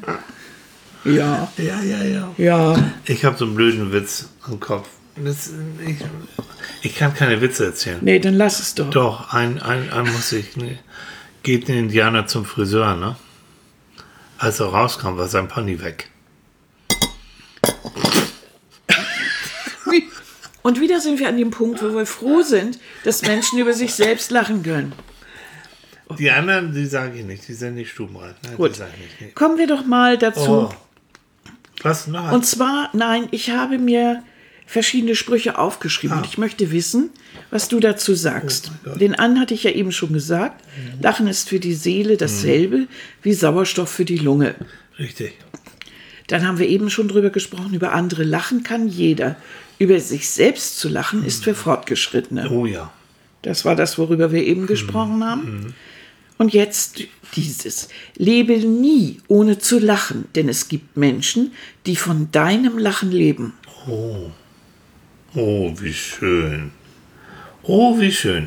Ja. Ja, ja, ja. ja. Ich habe so einen blöden Witz im Kopf. Das, ich, ich kann keine Witze erzählen. Nee, dann lass es doch. Doch, ein, ein, ein muss ich. Nee. Geht ein Indianer zum Friseur, ne? Als er rauskam, war sein Pony weg. Und wieder sind wir an dem Punkt, wo wir froh sind, dass Menschen über sich selbst lachen können. Die anderen, die sage ich nicht, die sind nicht stubenrein. Nein, Gut, ich nicht. Kommen wir doch mal dazu. Oh. Was noch? Und zwar, nein, ich habe mir verschiedene Sprüche aufgeschrieben ah. und ich möchte wissen, was du dazu sagst. Oh Den einen hatte ich ja eben schon gesagt. Mhm. Lachen ist für die Seele dasselbe mhm. wie Sauerstoff für die Lunge. Richtig. Dann haben wir eben schon drüber gesprochen, über andere lachen kann jeder. Über sich selbst zu lachen ist für Fortgeschrittene. Oh ja. Das war das, worüber wir eben gesprochen mhm. haben. Und jetzt dieses. Lebe nie ohne zu lachen, denn es gibt Menschen, die von deinem Lachen leben. Oh. Oh, wie schön. Oh, wie schön.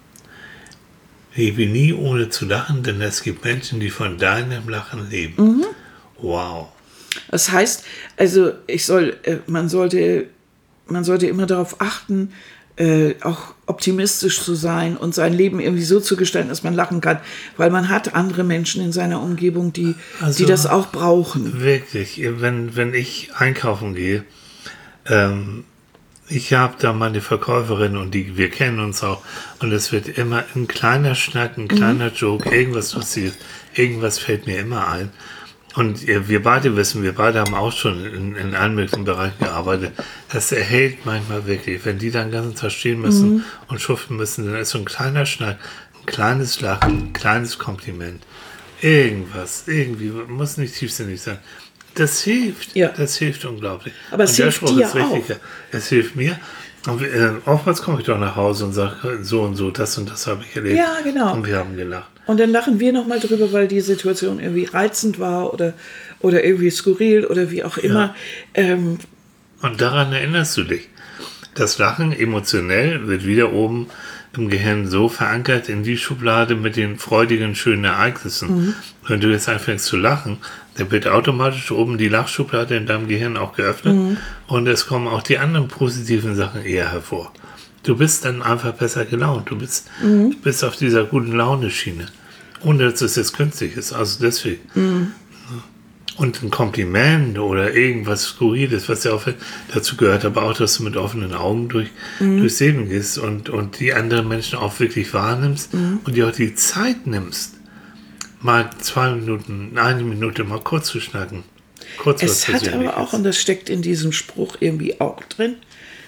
Lebe nie ohne zu lachen, denn es gibt Menschen, die von deinem Lachen leben. Mhm. Wow. Das heißt, also ich soll, man sollte, man sollte immer darauf achten, äh, auch optimistisch zu sein und sein Leben irgendwie so zu gestalten, dass man lachen kann, weil man hat andere Menschen in seiner Umgebung, die, also, die das auch brauchen. Wirklich, wenn, wenn ich einkaufen gehe, ähm, ich habe da meine Verkäuferin und die, wir kennen uns auch und es wird immer ein kleiner Schnack, ein kleiner mhm. Joke, irgendwas passiert, irgendwas fällt mir immer ein. Und wir beide wissen, wir beide haben auch schon in, in allen möglichen Bereichen gearbeitet. Das erhält manchmal wirklich, wenn die dann den ganzen Tag stehen müssen mhm. und schuften müssen, dann ist so ein kleiner Schnack, ein kleines Lachen, ein kleines Kompliment. Irgendwas, irgendwie, muss nicht tiefsinnig sein. Das hilft, ja. das hilft unglaublich. Aber es und hilft dir ist richtig, auch. Es hilft mir. Und äh, oftmals komme ich doch nach Hause und sage, so und so, das und das habe ich erlebt. Ja, genau. Und wir haben gelacht. Und dann lachen wir nochmal drüber, weil die Situation irgendwie reizend war oder, oder irgendwie skurril oder wie auch immer. Ja. Ähm, und daran erinnerst du dich. Das Lachen emotionell wird wieder oben im Gehirn so verankert in die Schublade mit den freudigen, schönen Ereignissen. Mhm. Wenn du jetzt anfängst zu lachen, dann wird automatisch oben die Lachschublade in deinem Gehirn auch geöffnet mhm. und es kommen auch die anderen positiven Sachen eher hervor. Du bist dann einfach besser gelaunt. Du bist, mhm. du bist auf dieser guten Laune-Schiene. Ohne dass es jetzt künstlich ist. Also deswegen. Mhm. Und ein Kompliment oder irgendwas Skurriles, was ja auch dazu gehört, aber auch, dass du mit offenen Augen durch, mhm. durchs Leben gehst und, und die anderen Menschen auch wirklich wahrnimmst mhm. und dir auch die Zeit nimmst, mal zwei Minuten, eine Minute mal kurz zu schnacken. Kurz es hat aber auch, und das steckt in diesem Spruch irgendwie auch drin,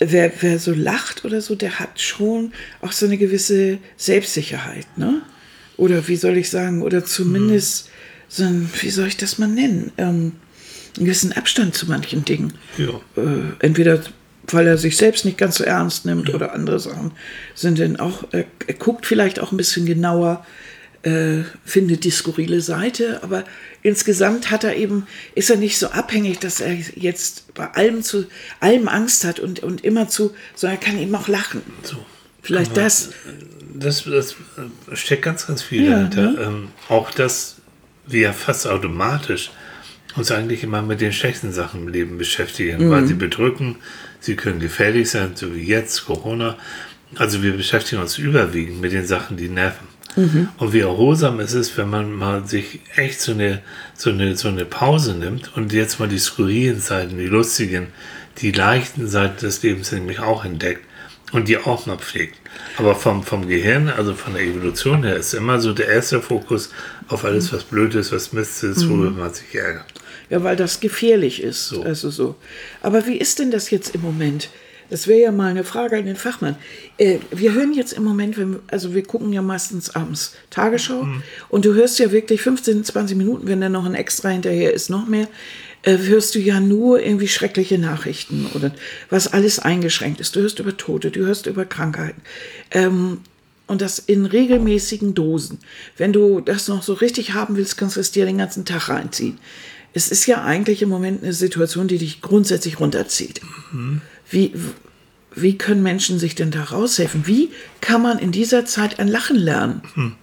wer, wer so lacht oder so, der hat schon auch so eine gewisse Selbstsicherheit, ne? Oder wie soll ich sagen, oder zumindest mhm. so ein, wie soll ich das mal nennen, ähm, einen gewissen Abstand zu manchen Dingen. Ja. Äh, entweder weil er sich selbst nicht ganz so ernst nimmt ja. oder andere Sachen sind dann auch, äh, er guckt vielleicht auch ein bisschen genauer, äh, findet die skurrile Seite, aber insgesamt hat er eben, ist er nicht so abhängig, dass er jetzt bei allem zu allem Angst hat und, und immer zu, sondern er kann eben auch lachen. So. Vielleicht aber das. das. Das steckt ganz, ganz viel ja, dahinter. Ne? Ähm, auch, dass wir fast automatisch uns eigentlich immer mit den schlechten Sachen im Leben beschäftigen, mhm. weil sie bedrücken, sie können gefährlich sein, so wie jetzt, Corona. Also wir beschäftigen uns überwiegend mit den Sachen, die nerven. Mhm. Und wie erholsam es ist, wenn man mal sich echt so eine, so eine, so eine Pause nimmt und jetzt mal die skurrilen Seiten, die lustigen, die leichten Seiten des Lebens nämlich auch entdeckt und die auch mal pflegt. Aber vom, vom Gehirn, also von der Evolution her, ist immer so der erste Fokus auf alles, was blöd ist, was Mist ist, worüber mhm. man sich ärgert. Ja, weil das gefährlich ist. So. Also so. Aber wie ist denn das jetzt im Moment? Das wäre ja mal eine Frage an den Fachmann. Äh, wir hören jetzt im Moment, wenn, also wir gucken ja meistens abends Tagesschau mhm. und du hörst ja wirklich fünfzehn, zwanzig Minuten, wenn da noch ein Extra hinterher ist, noch mehr, äh, hörst du ja nur irgendwie schreckliche Nachrichten oder was alles eingeschränkt ist. Du hörst über Tote, du hörst über Krankheiten. Ähm, und das in regelmäßigen Dosen. Wenn du das noch so richtig haben willst, kannst du es dir den ganzen Tag reinziehen. Es ist ja eigentlich im Moment eine Situation, die dich grundsätzlich runterzieht. Mhm. Wie, wie können Menschen sich denn da raushelfen? Wie kann man in dieser Zeit ein Lachen lernen? Hm.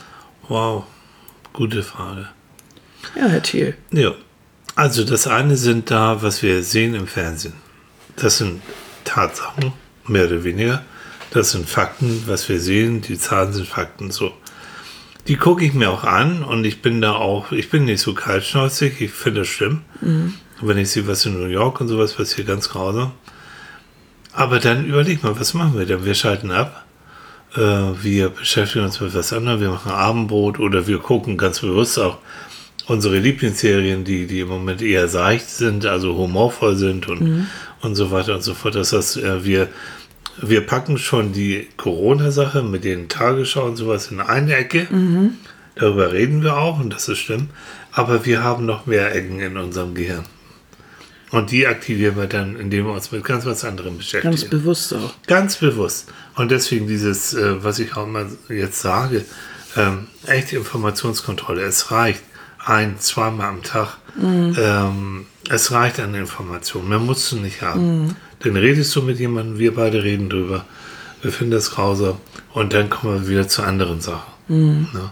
Wow, gute Frage. Ja, Herr Thiel. Ja, also das eine sind da, was wir sehen im Fernsehen. Das sind Tatsachen, mehr oder weniger. Das sind Fakten, was wir sehen. Die Zahlen sind Fakten, so. Die gucke ich mir auch an und ich bin da auch, ich bin nicht so kaltschnäuzig, ich finde das schlimm. Mhm. Wenn ich sehe, was in New York und sowas passiert, ganz grausam. Aber dann überleg mal, was machen wir denn? Wir schalten ab, äh, wir beschäftigen uns mit was anderem, wir machen Abendbrot oder wir gucken ganz bewusst auch unsere Lieblingsserien, die, die im Moment eher seicht sind, also humorvoll sind und, mhm. und so weiter und so fort. Das heißt, äh, wir Wir packen schon die Corona-Sache mit den Tagesschau und sowas in eine Ecke. Mhm. Darüber reden wir auch und das ist schlimm. Aber wir haben noch mehr Ecken in unserem Gehirn. Und die aktivieren wir dann, indem wir uns mit ganz was anderem beschäftigen. Ganz bewusst auch. Ganz bewusst. Und deswegen dieses, äh, was ich auch mal jetzt sage, ähm, echte Informationskontrolle. Es reicht ein-, zweimal am Tag. Mhm. Ähm, es reicht an Informationen. Mehr musst du nicht haben. Mhm. Dann redest du mit jemandem, wir beide reden drüber, wir finden das grausam und dann kommen wir wieder zu anderen Sachen. Mhm. Ja,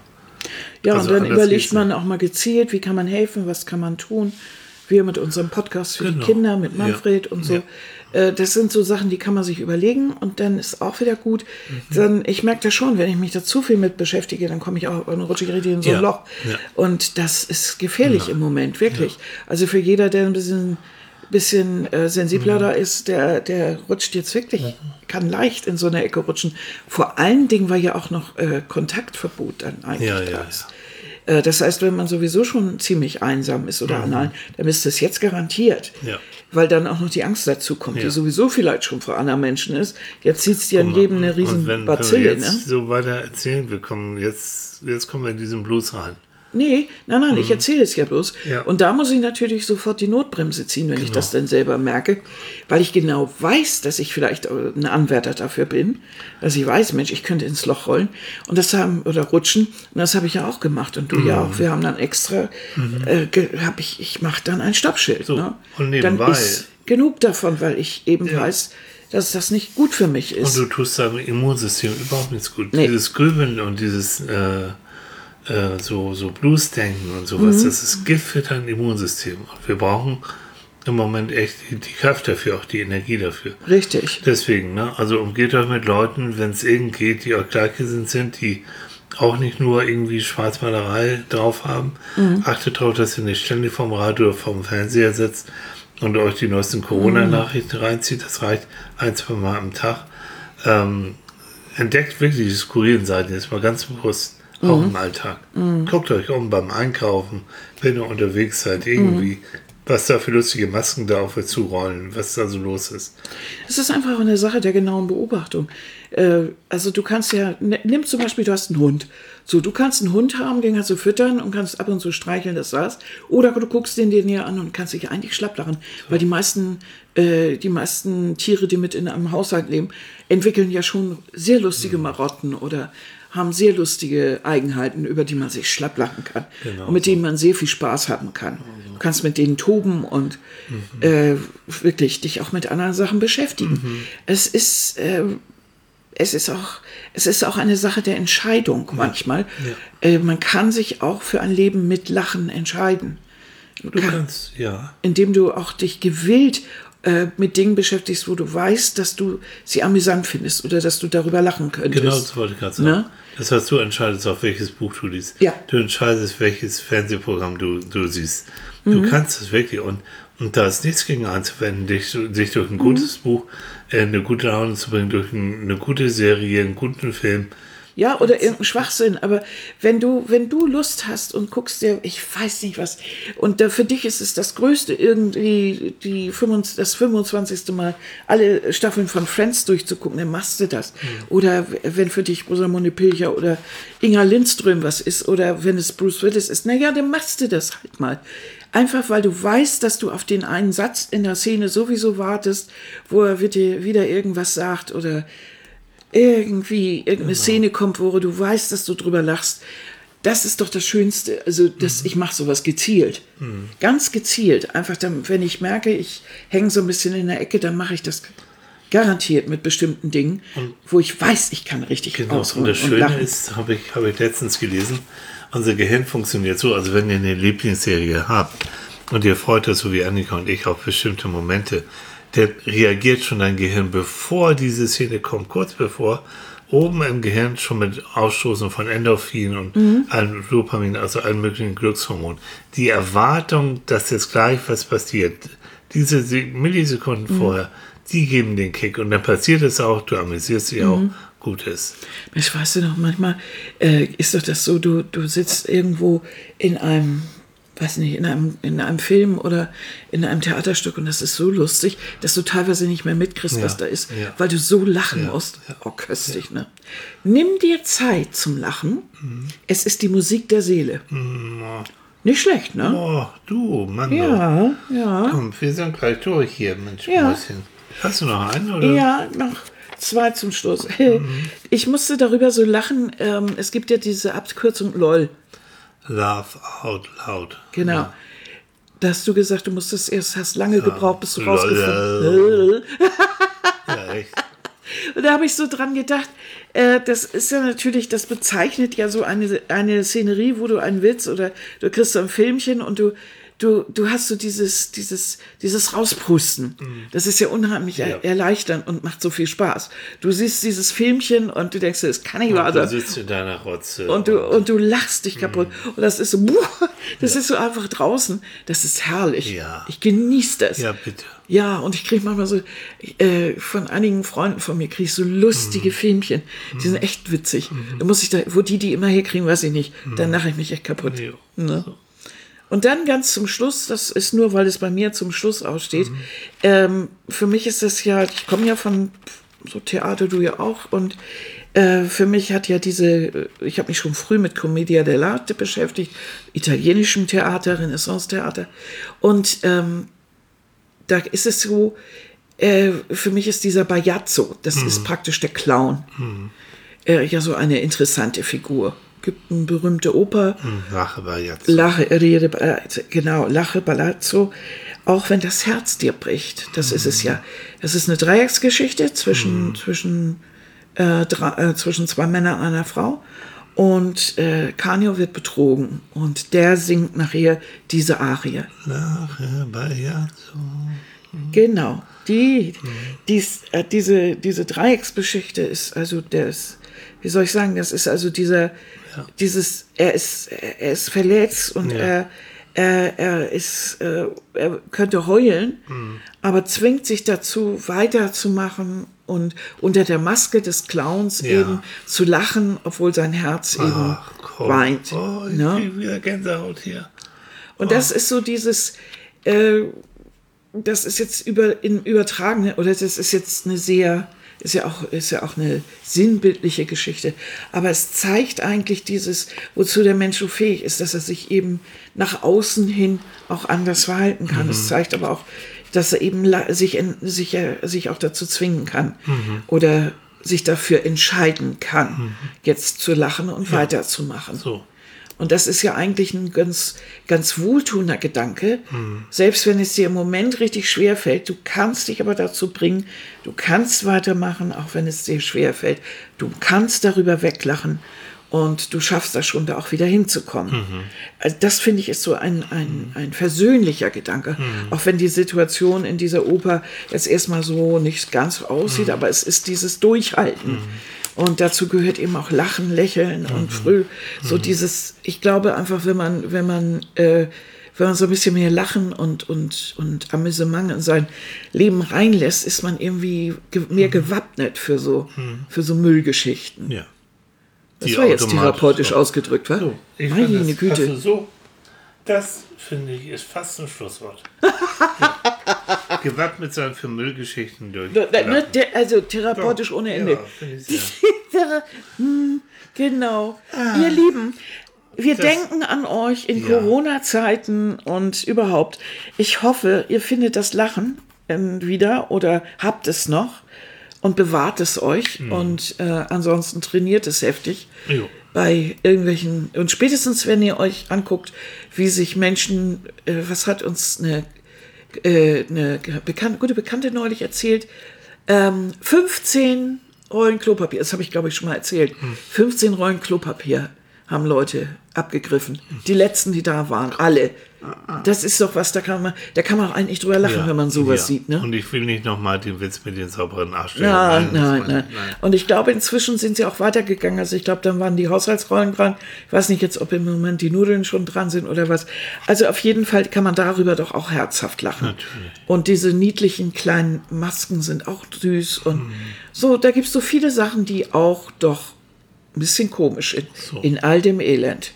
ja also und dann überlegt man auch mal gezielt, wie kann man helfen, was kann man tun. Wir mit unserem Podcast für genau. die Kinder, mit Manfred ja. und so. Ja. Das sind so Sachen, die kann man sich überlegen und dann ist auch wieder gut. Mhm. Dann, ich merke das schon, wenn ich mich da zu viel mit beschäftige, dann komme ich auch dann rutsche ich richtig in so ein ja. Loch. Ja. Und das ist gefährlich ja. im Moment, wirklich. Ja. Also für jeder, der ein bisschen bisschen äh, sensibler mhm. da ist, der, der rutscht jetzt wirklich, mhm. kann leicht in so eine Ecke rutschen. Vor allen Dingen, weil ja auch noch äh, Kontaktverbot dann eigentlich ja, da ja, ist. Ja. Äh, das heißt, wenn man sowieso schon ziemlich einsam ist oder mhm. allein, dann ist das jetzt garantiert. Ja. Weil dann auch noch die Angst dazu kommt, ja. die sowieso vielleicht schon vor anderen Menschen ist. Jetzt sieht es ja in jedem eine riesen wenn, Bazille. Wenn wir jetzt ne? so weiter erzählen, wir kommen jetzt, jetzt kommen wir in diesen Blues rein. Nee, nein, nein, mhm. ich erzähle es ja bloß. Ja. Und da muss ich natürlich sofort die Notbremse ziehen, wenn genau. ich das dann selber merke, weil ich genau weiß, dass ich vielleicht ein Anwärter dafür bin, dass ich weiß, Mensch, ich könnte ins Loch rollen und das haben oder rutschen. Und das habe ich ja auch gemacht und du mhm. ja auch. Wir haben dann extra, mhm. äh, ge, hab ich, ich mache dann ein Stoppschild. So. Ne? Und nebenbei. Dann ist genug davon, weil ich eben ja. weiß, dass das nicht gut für mich ist. Und du tust deinem Immunsystem überhaupt nichts gut. Nee. Dieses Grübeln und dieses äh, äh, so, so Bluesdenken und sowas, mhm. das ist Gift für dein Immunsystem. Und wir brauchen im Moment echt die, die Kraft dafür, auch die Energie dafür. Richtig. Deswegen, ne? Also umgeht euch mit Leuten, wenn es irgend geht, die euch gleichgesinnt sind, die auch nicht nur irgendwie Schwarzmalerei drauf haben. Mhm. Achtet darauf, dass ihr nicht ständig vom Radio oder vom Fernseher sitzt und euch die neuesten Corona-Nachrichten mhm. reinzieht. Das reicht ein, zwei Mal am Tag. Ähm, entdeckt wirklich die skurrilen Seiten jetzt mal ganz bewusst, auch mhm. im Alltag. Mhm. Guckt euch um beim Einkaufen, wenn ihr unterwegs seid, irgendwie. Mhm. was da für lustige Masken da auf euch zurollen, was da so los ist. Es ist einfach eine Sache der genauen Beobachtung. Äh, also du kannst ja, nimm zum Beispiel, du hast einen Hund. So, du kannst einen Hund haben, den kannst du füttern und kannst ab und zu streicheln, das war's. Oder du guckst den dir näher an und kannst dich eigentlich schlapp lachen. So. Weil die meisten, äh, die meisten Tiere, die mit in einem Haushalt leben, entwickeln ja schon sehr lustige Marotten oder haben sehr lustige Eigenheiten, über die man sich schlapp lachen kann. Genau, und mit so. denen man sehr viel Spaß haben kann. Du kannst mit denen toben und mhm. äh, wirklich dich auch mit anderen Sachen beschäftigen. Mhm. Es ist, äh, es ist auch, es ist auch eine Sache der Entscheidung ja. manchmal. Ja. Äh, man kann sich auch für ein Leben mit Lachen entscheiden. Du kannst, ja. Indem du auch dich gewillt äh, mit Dingen beschäftigst, wo du weißt, dass du sie amüsant findest oder dass du darüber lachen könntest. Genau, das wollte ich gerade sagen. Ne? Das heißt, du entscheidest auch, welches Buch du liest. Ja. Du entscheidest, welches Fernsehprogramm du, du siehst. Du mhm. kannst es wirklich. Und, und da ist nichts gegen einzuwenden, dich, dich durch ein gutes mhm. Buch äh, eine gute Laune zu bringen, durch ein, eine gute Serie, einen guten Film. Ja, oder irgendein Schwachsinn. Aber wenn du, wenn du Lust hast und guckst dir, ich weiß nicht was, und da für dich ist es das Größte, irgendwie die fünfundzwanzig, das fünfundzwanzigste Mal alle Staffeln von Friends durchzugucken, dann machst du das. Mhm. Oder wenn für dich Rosamunde Pilcher oder Inga Lindström was ist, oder wenn es Bruce Willis ist, naja, dann machst du das halt mal. Einfach, weil du weißt, dass du auf den einen Satz in der Szene sowieso wartest, wo er wieder irgendwas sagt oder irgendwie irgendeine genau. Szene kommt, wo du weißt, dass du drüber lachst. Das ist doch das Schönste. Also das, mhm. ich mache sowas gezielt. Mhm. Ganz gezielt. Einfach dann, wenn ich merke, ich hänge so ein bisschen in der Ecke, dann mache ich das garantiert mit bestimmten Dingen, und wo ich weiß, ich kann richtig genau. ausholen. Und das Schöne und ist, habe ich, hab ich letztens gelesen, unser Gehirn funktioniert so, also wenn ihr eine Lieblingsserie habt und ihr freut euch, so wie Annika und ich, auf bestimmte Momente, der reagiert schon dein Gehirn, bevor diese Szene kommt, kurz bevor, oben im Gehirn schon mit Ausstoßen von Endorphin und mhm. allen Dopamin, also allen möglichen Glückshormonen. Die Erwartung, dass jetzt gleich was passiert, diese Millisekunden mhm. vorher, die geben den Kick und dann passiert es auch, du amüsierst dich mhm. auch, gut ist. Ich weiß noch, manchmal äh, ist doch das so, du, du sitzt irgendwo in einem weiß nicht, in einem, in einem Film oder in einem Theaterstück und das ist so lustig, dass du teilweise nicht mehr mitkriegst, ja, was da ist, ja. weil du so lachen ja, musst. Ja, oh, köstlich, ja. ne? Nimm dir Zeit zum Lachen. Mhm. Es ist die Musik der Seele. Mhm. Nicht schlecht, ne? Oh, du, Mann. Ja, du. ja. Komm, wir sind gleich durch hier, Mensch, ja. Mäuschen. Hast du noch einen, oder? Ja, noch zwei zum Schluss. Mhm. Ich musste darüber so lachen, ähm, es gibt ja diese Abkürzung LOL. Laugh out loud. Genau. Ja. Da hast du gesagt, du musstest erst, hast lange ja. gebraucht, bis du rausgefunden hast. Ja, echt. Und da habe ich so dran gedacht, äh, das ist ja natürlich, das bezeichnet ja so eine, eine Szenerie, wo du einen Witz oder du kriegst so ein Filmchen und du Du, du hast so dieses, dieses, dieses Rauspusten. Mhm. Das ist ja unheimlich ja. erleichternd und macht so viel Spaß. Du siehst dieses Filmchen und du denkst, das kann nicht wahr sein. Du sitzt in deiner Rotze. Und du, und, und du lachst dich kaputt. Mhm. Und das ist so, das ja. ist so einfach draußen. Das ist herrlich. Ja. Ich genieße das. Ja, bitte. Ja, und ich kriege manchmal so, äh, von einigen Freunden von mir kriege ich so lustige mhm. Filmchen. Die sind echt witzig. Mhm. Da muss ich da, wo die die immer herkriegen, weiß ich nicht. Mhm. Dann lache ich mich echt kaputt. Ja. Ne? So. Und dann ganz zum Schluss, das ist nur, weil es bei mir zum Schluss aussteht, mhm. ähm, für mich ist das ja, ich komme ja von so Theater, du ja auch, und äh, für mich hat ja diese, ich habe mich schon früh mit Commedia dell'arte beschäftigt, italienischem Theater, Renaissance-Theater, und ähm, da ist es so, äh, für mich ist dieser Bajazzo, das mhm. ist praktisch der Clown, mhm. äh, ja so eine interessante Figur. Gibt eine berühmte Oper. Lache Bajazzo. Lache, Rede, genau, Lache Bajazzo. Auch wenn das Herz dir bricht. Das mhm. ist es ja. Das ist eine Dreiecksgeschichte zwischen, mhm. zwischen, äh, drei, äh, zwischen zwei Männern und einer Frau. Und äh, Canio wird betrogen. Und der singt nachher diese Arie. Lache Bajazzo. Mhm. Genau. Die, mhm. dies, äh, diese, diese Dreiecksgeschichte ist also das, wie soll ich sagen, das ist also dieser, ja. dieses, er ist, er ist verletzt und ja. er, er, er ist, er könnte heulen, mhm. aber zwingt sich dazu, weiterzumachen und unter der Maske des Clowns ja. eben zu lachen, obwohl sein Herz Ach, eben komm. weint. Oh, ich ne? krieg wieder Gänsehaut hier. Und oh. das ist so dieses, äh, das ist jetzt über, in übertragene, oder das ist jetzt eine sehr, ist ja auch, ist ja auch eine sinnbildliche Geschichte. Aber es zeigt eigentlich dieses, wozu der Mensch so fähig ist, dass er sich eben nach außen hin auch anders verhalten kann. Mhm. Es zeigt aber auch, dass er eben sich, sich, sich auch dazu zwingen kann mhm. oder sich dafür entscheiden kann, mhm. jetzt zu lachen und ja. weiterzumachen. So. Und das ist ja eigentlich ein ganz, ganz wohltuender Gedanke. Mhm. Selbst wenn es dir im Moment richtig schwer fällt, du kannst dich aber dazu bringen, du kannst weitermachen, auch wenn es dir schwer fällt. Du kannst darüber weglachen und du schaffst das schon, da auch wieder hinzukommen. Mhm. Also das, finde ich, ist so ein, ein, ein versöhnlicher Gedanke. Mhm. Auch wenn die Situation in dieser Oper jetzt erstmal so nicht ganz aussieht, mhm. aber es ist dieses Durchhalten. Mhm. Und dazu gehört eben auch Lachen, Lächeln mhm. und früh so mhm. dieses, ich glaube einfach, wenn man, wenn man, äh, wenn man so ein bisschen mehr Lachen und, und, und Amüsement in sein Leben reinlässt, ist man irgendwie ge- mehr gewappnet für so, mhm. für so Müllgeschichten. Ja. Das die war jetzt therapeutisch so ausgedrückt, wa? So, meine das, Güte. Also so, das, finde ich, ist fast ein Schlusswort. Ja. Gewappnet sein für Müllgeschichten durch. Da, ne, der, also therapeutisch so, ohne Ende. Ja, hm, genau. Ah. Ihr Lieben, wir das, denken an euch in ja. Corona-Zeiten und überhaupt. Ich hoffe, ihr findet das Lachen wieder oder habt es noch. Und bewahrt es euch mhm. und äh, ansonsten trainiert es heftig jo. bei irgendwelchen, und spätestens wenn ihr euch anguckt, wie sich Menschen, äh, was hat uns eine, äh, eine Bekannte, gute Bekannte neulich erzählt, ähm, fünfzehn Rollen Klopapier, das habe ich glaube ich schon mal erzählt, mhm. fünfzehn Rollen Klopapier haben Leute abgegriffen. Die letzten, die da waren, alle. Das ist doch was, da kann man, da kann man auch eigentlich drüber lachen, ja, wenn man sowas ja. sieht. Ne? Und ich will nicht nochmal den Witz mit den sauberen Arschstellen. Nein, nein, nein, nein. Und ich glaube, inzwischen sind sie auch weitergegangen. Also ich glaube, dann waren die Haushaltsrollen dran. Ich weiß nicht jetzt, ob im Moment die Nudeln schon dran sind oder was. Also auf jeden Fall kann man darüber doch auch herzhaft lachen. Natürlich. Und diese niedlichen kleinen Masken sind auch süß. Und mhm. so, da gibt es so viele Sachen, die auch doch ein bisschen komisch sind. So. In all dem Elend.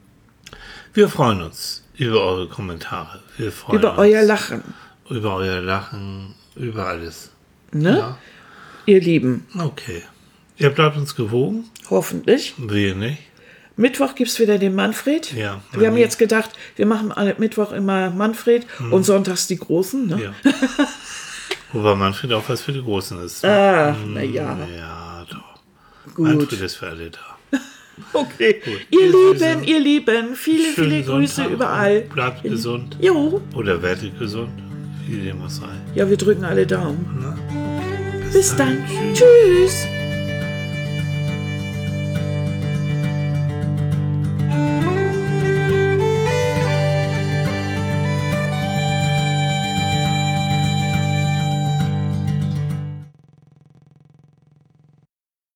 Wir freuen uns über eure Kommentare. Wir freuen über uns euer Lachen. Über euer Lachen, über alles. Ne? Ja. Ihr Lieben. Okay. Ihr bleibt uns gewogen. Hoffentlich. Wir nicht. Mittwoch gibt es wieder den Manfred. Ja. Wir haben jetzt gedacht, wir machen alle Mittwoch immer Manfred hm. und sonntags die Großen. Ne? Ja. Wobei Manfred auch was für die Großen ist. Ah, hm, naja. Ja, doch. Gut. Manfred ist für alle da. Okay. Gut. Ihr Lieben, ihr Lieben, viele, viele Grüße Sonntag überall. Bleibt gesund. Jo. Oder werdet gesund, wie dem was sei. Ja, wir drücken alle Daumen. Na? Bis, Bis dann. dann. Tschüss. Tschüss.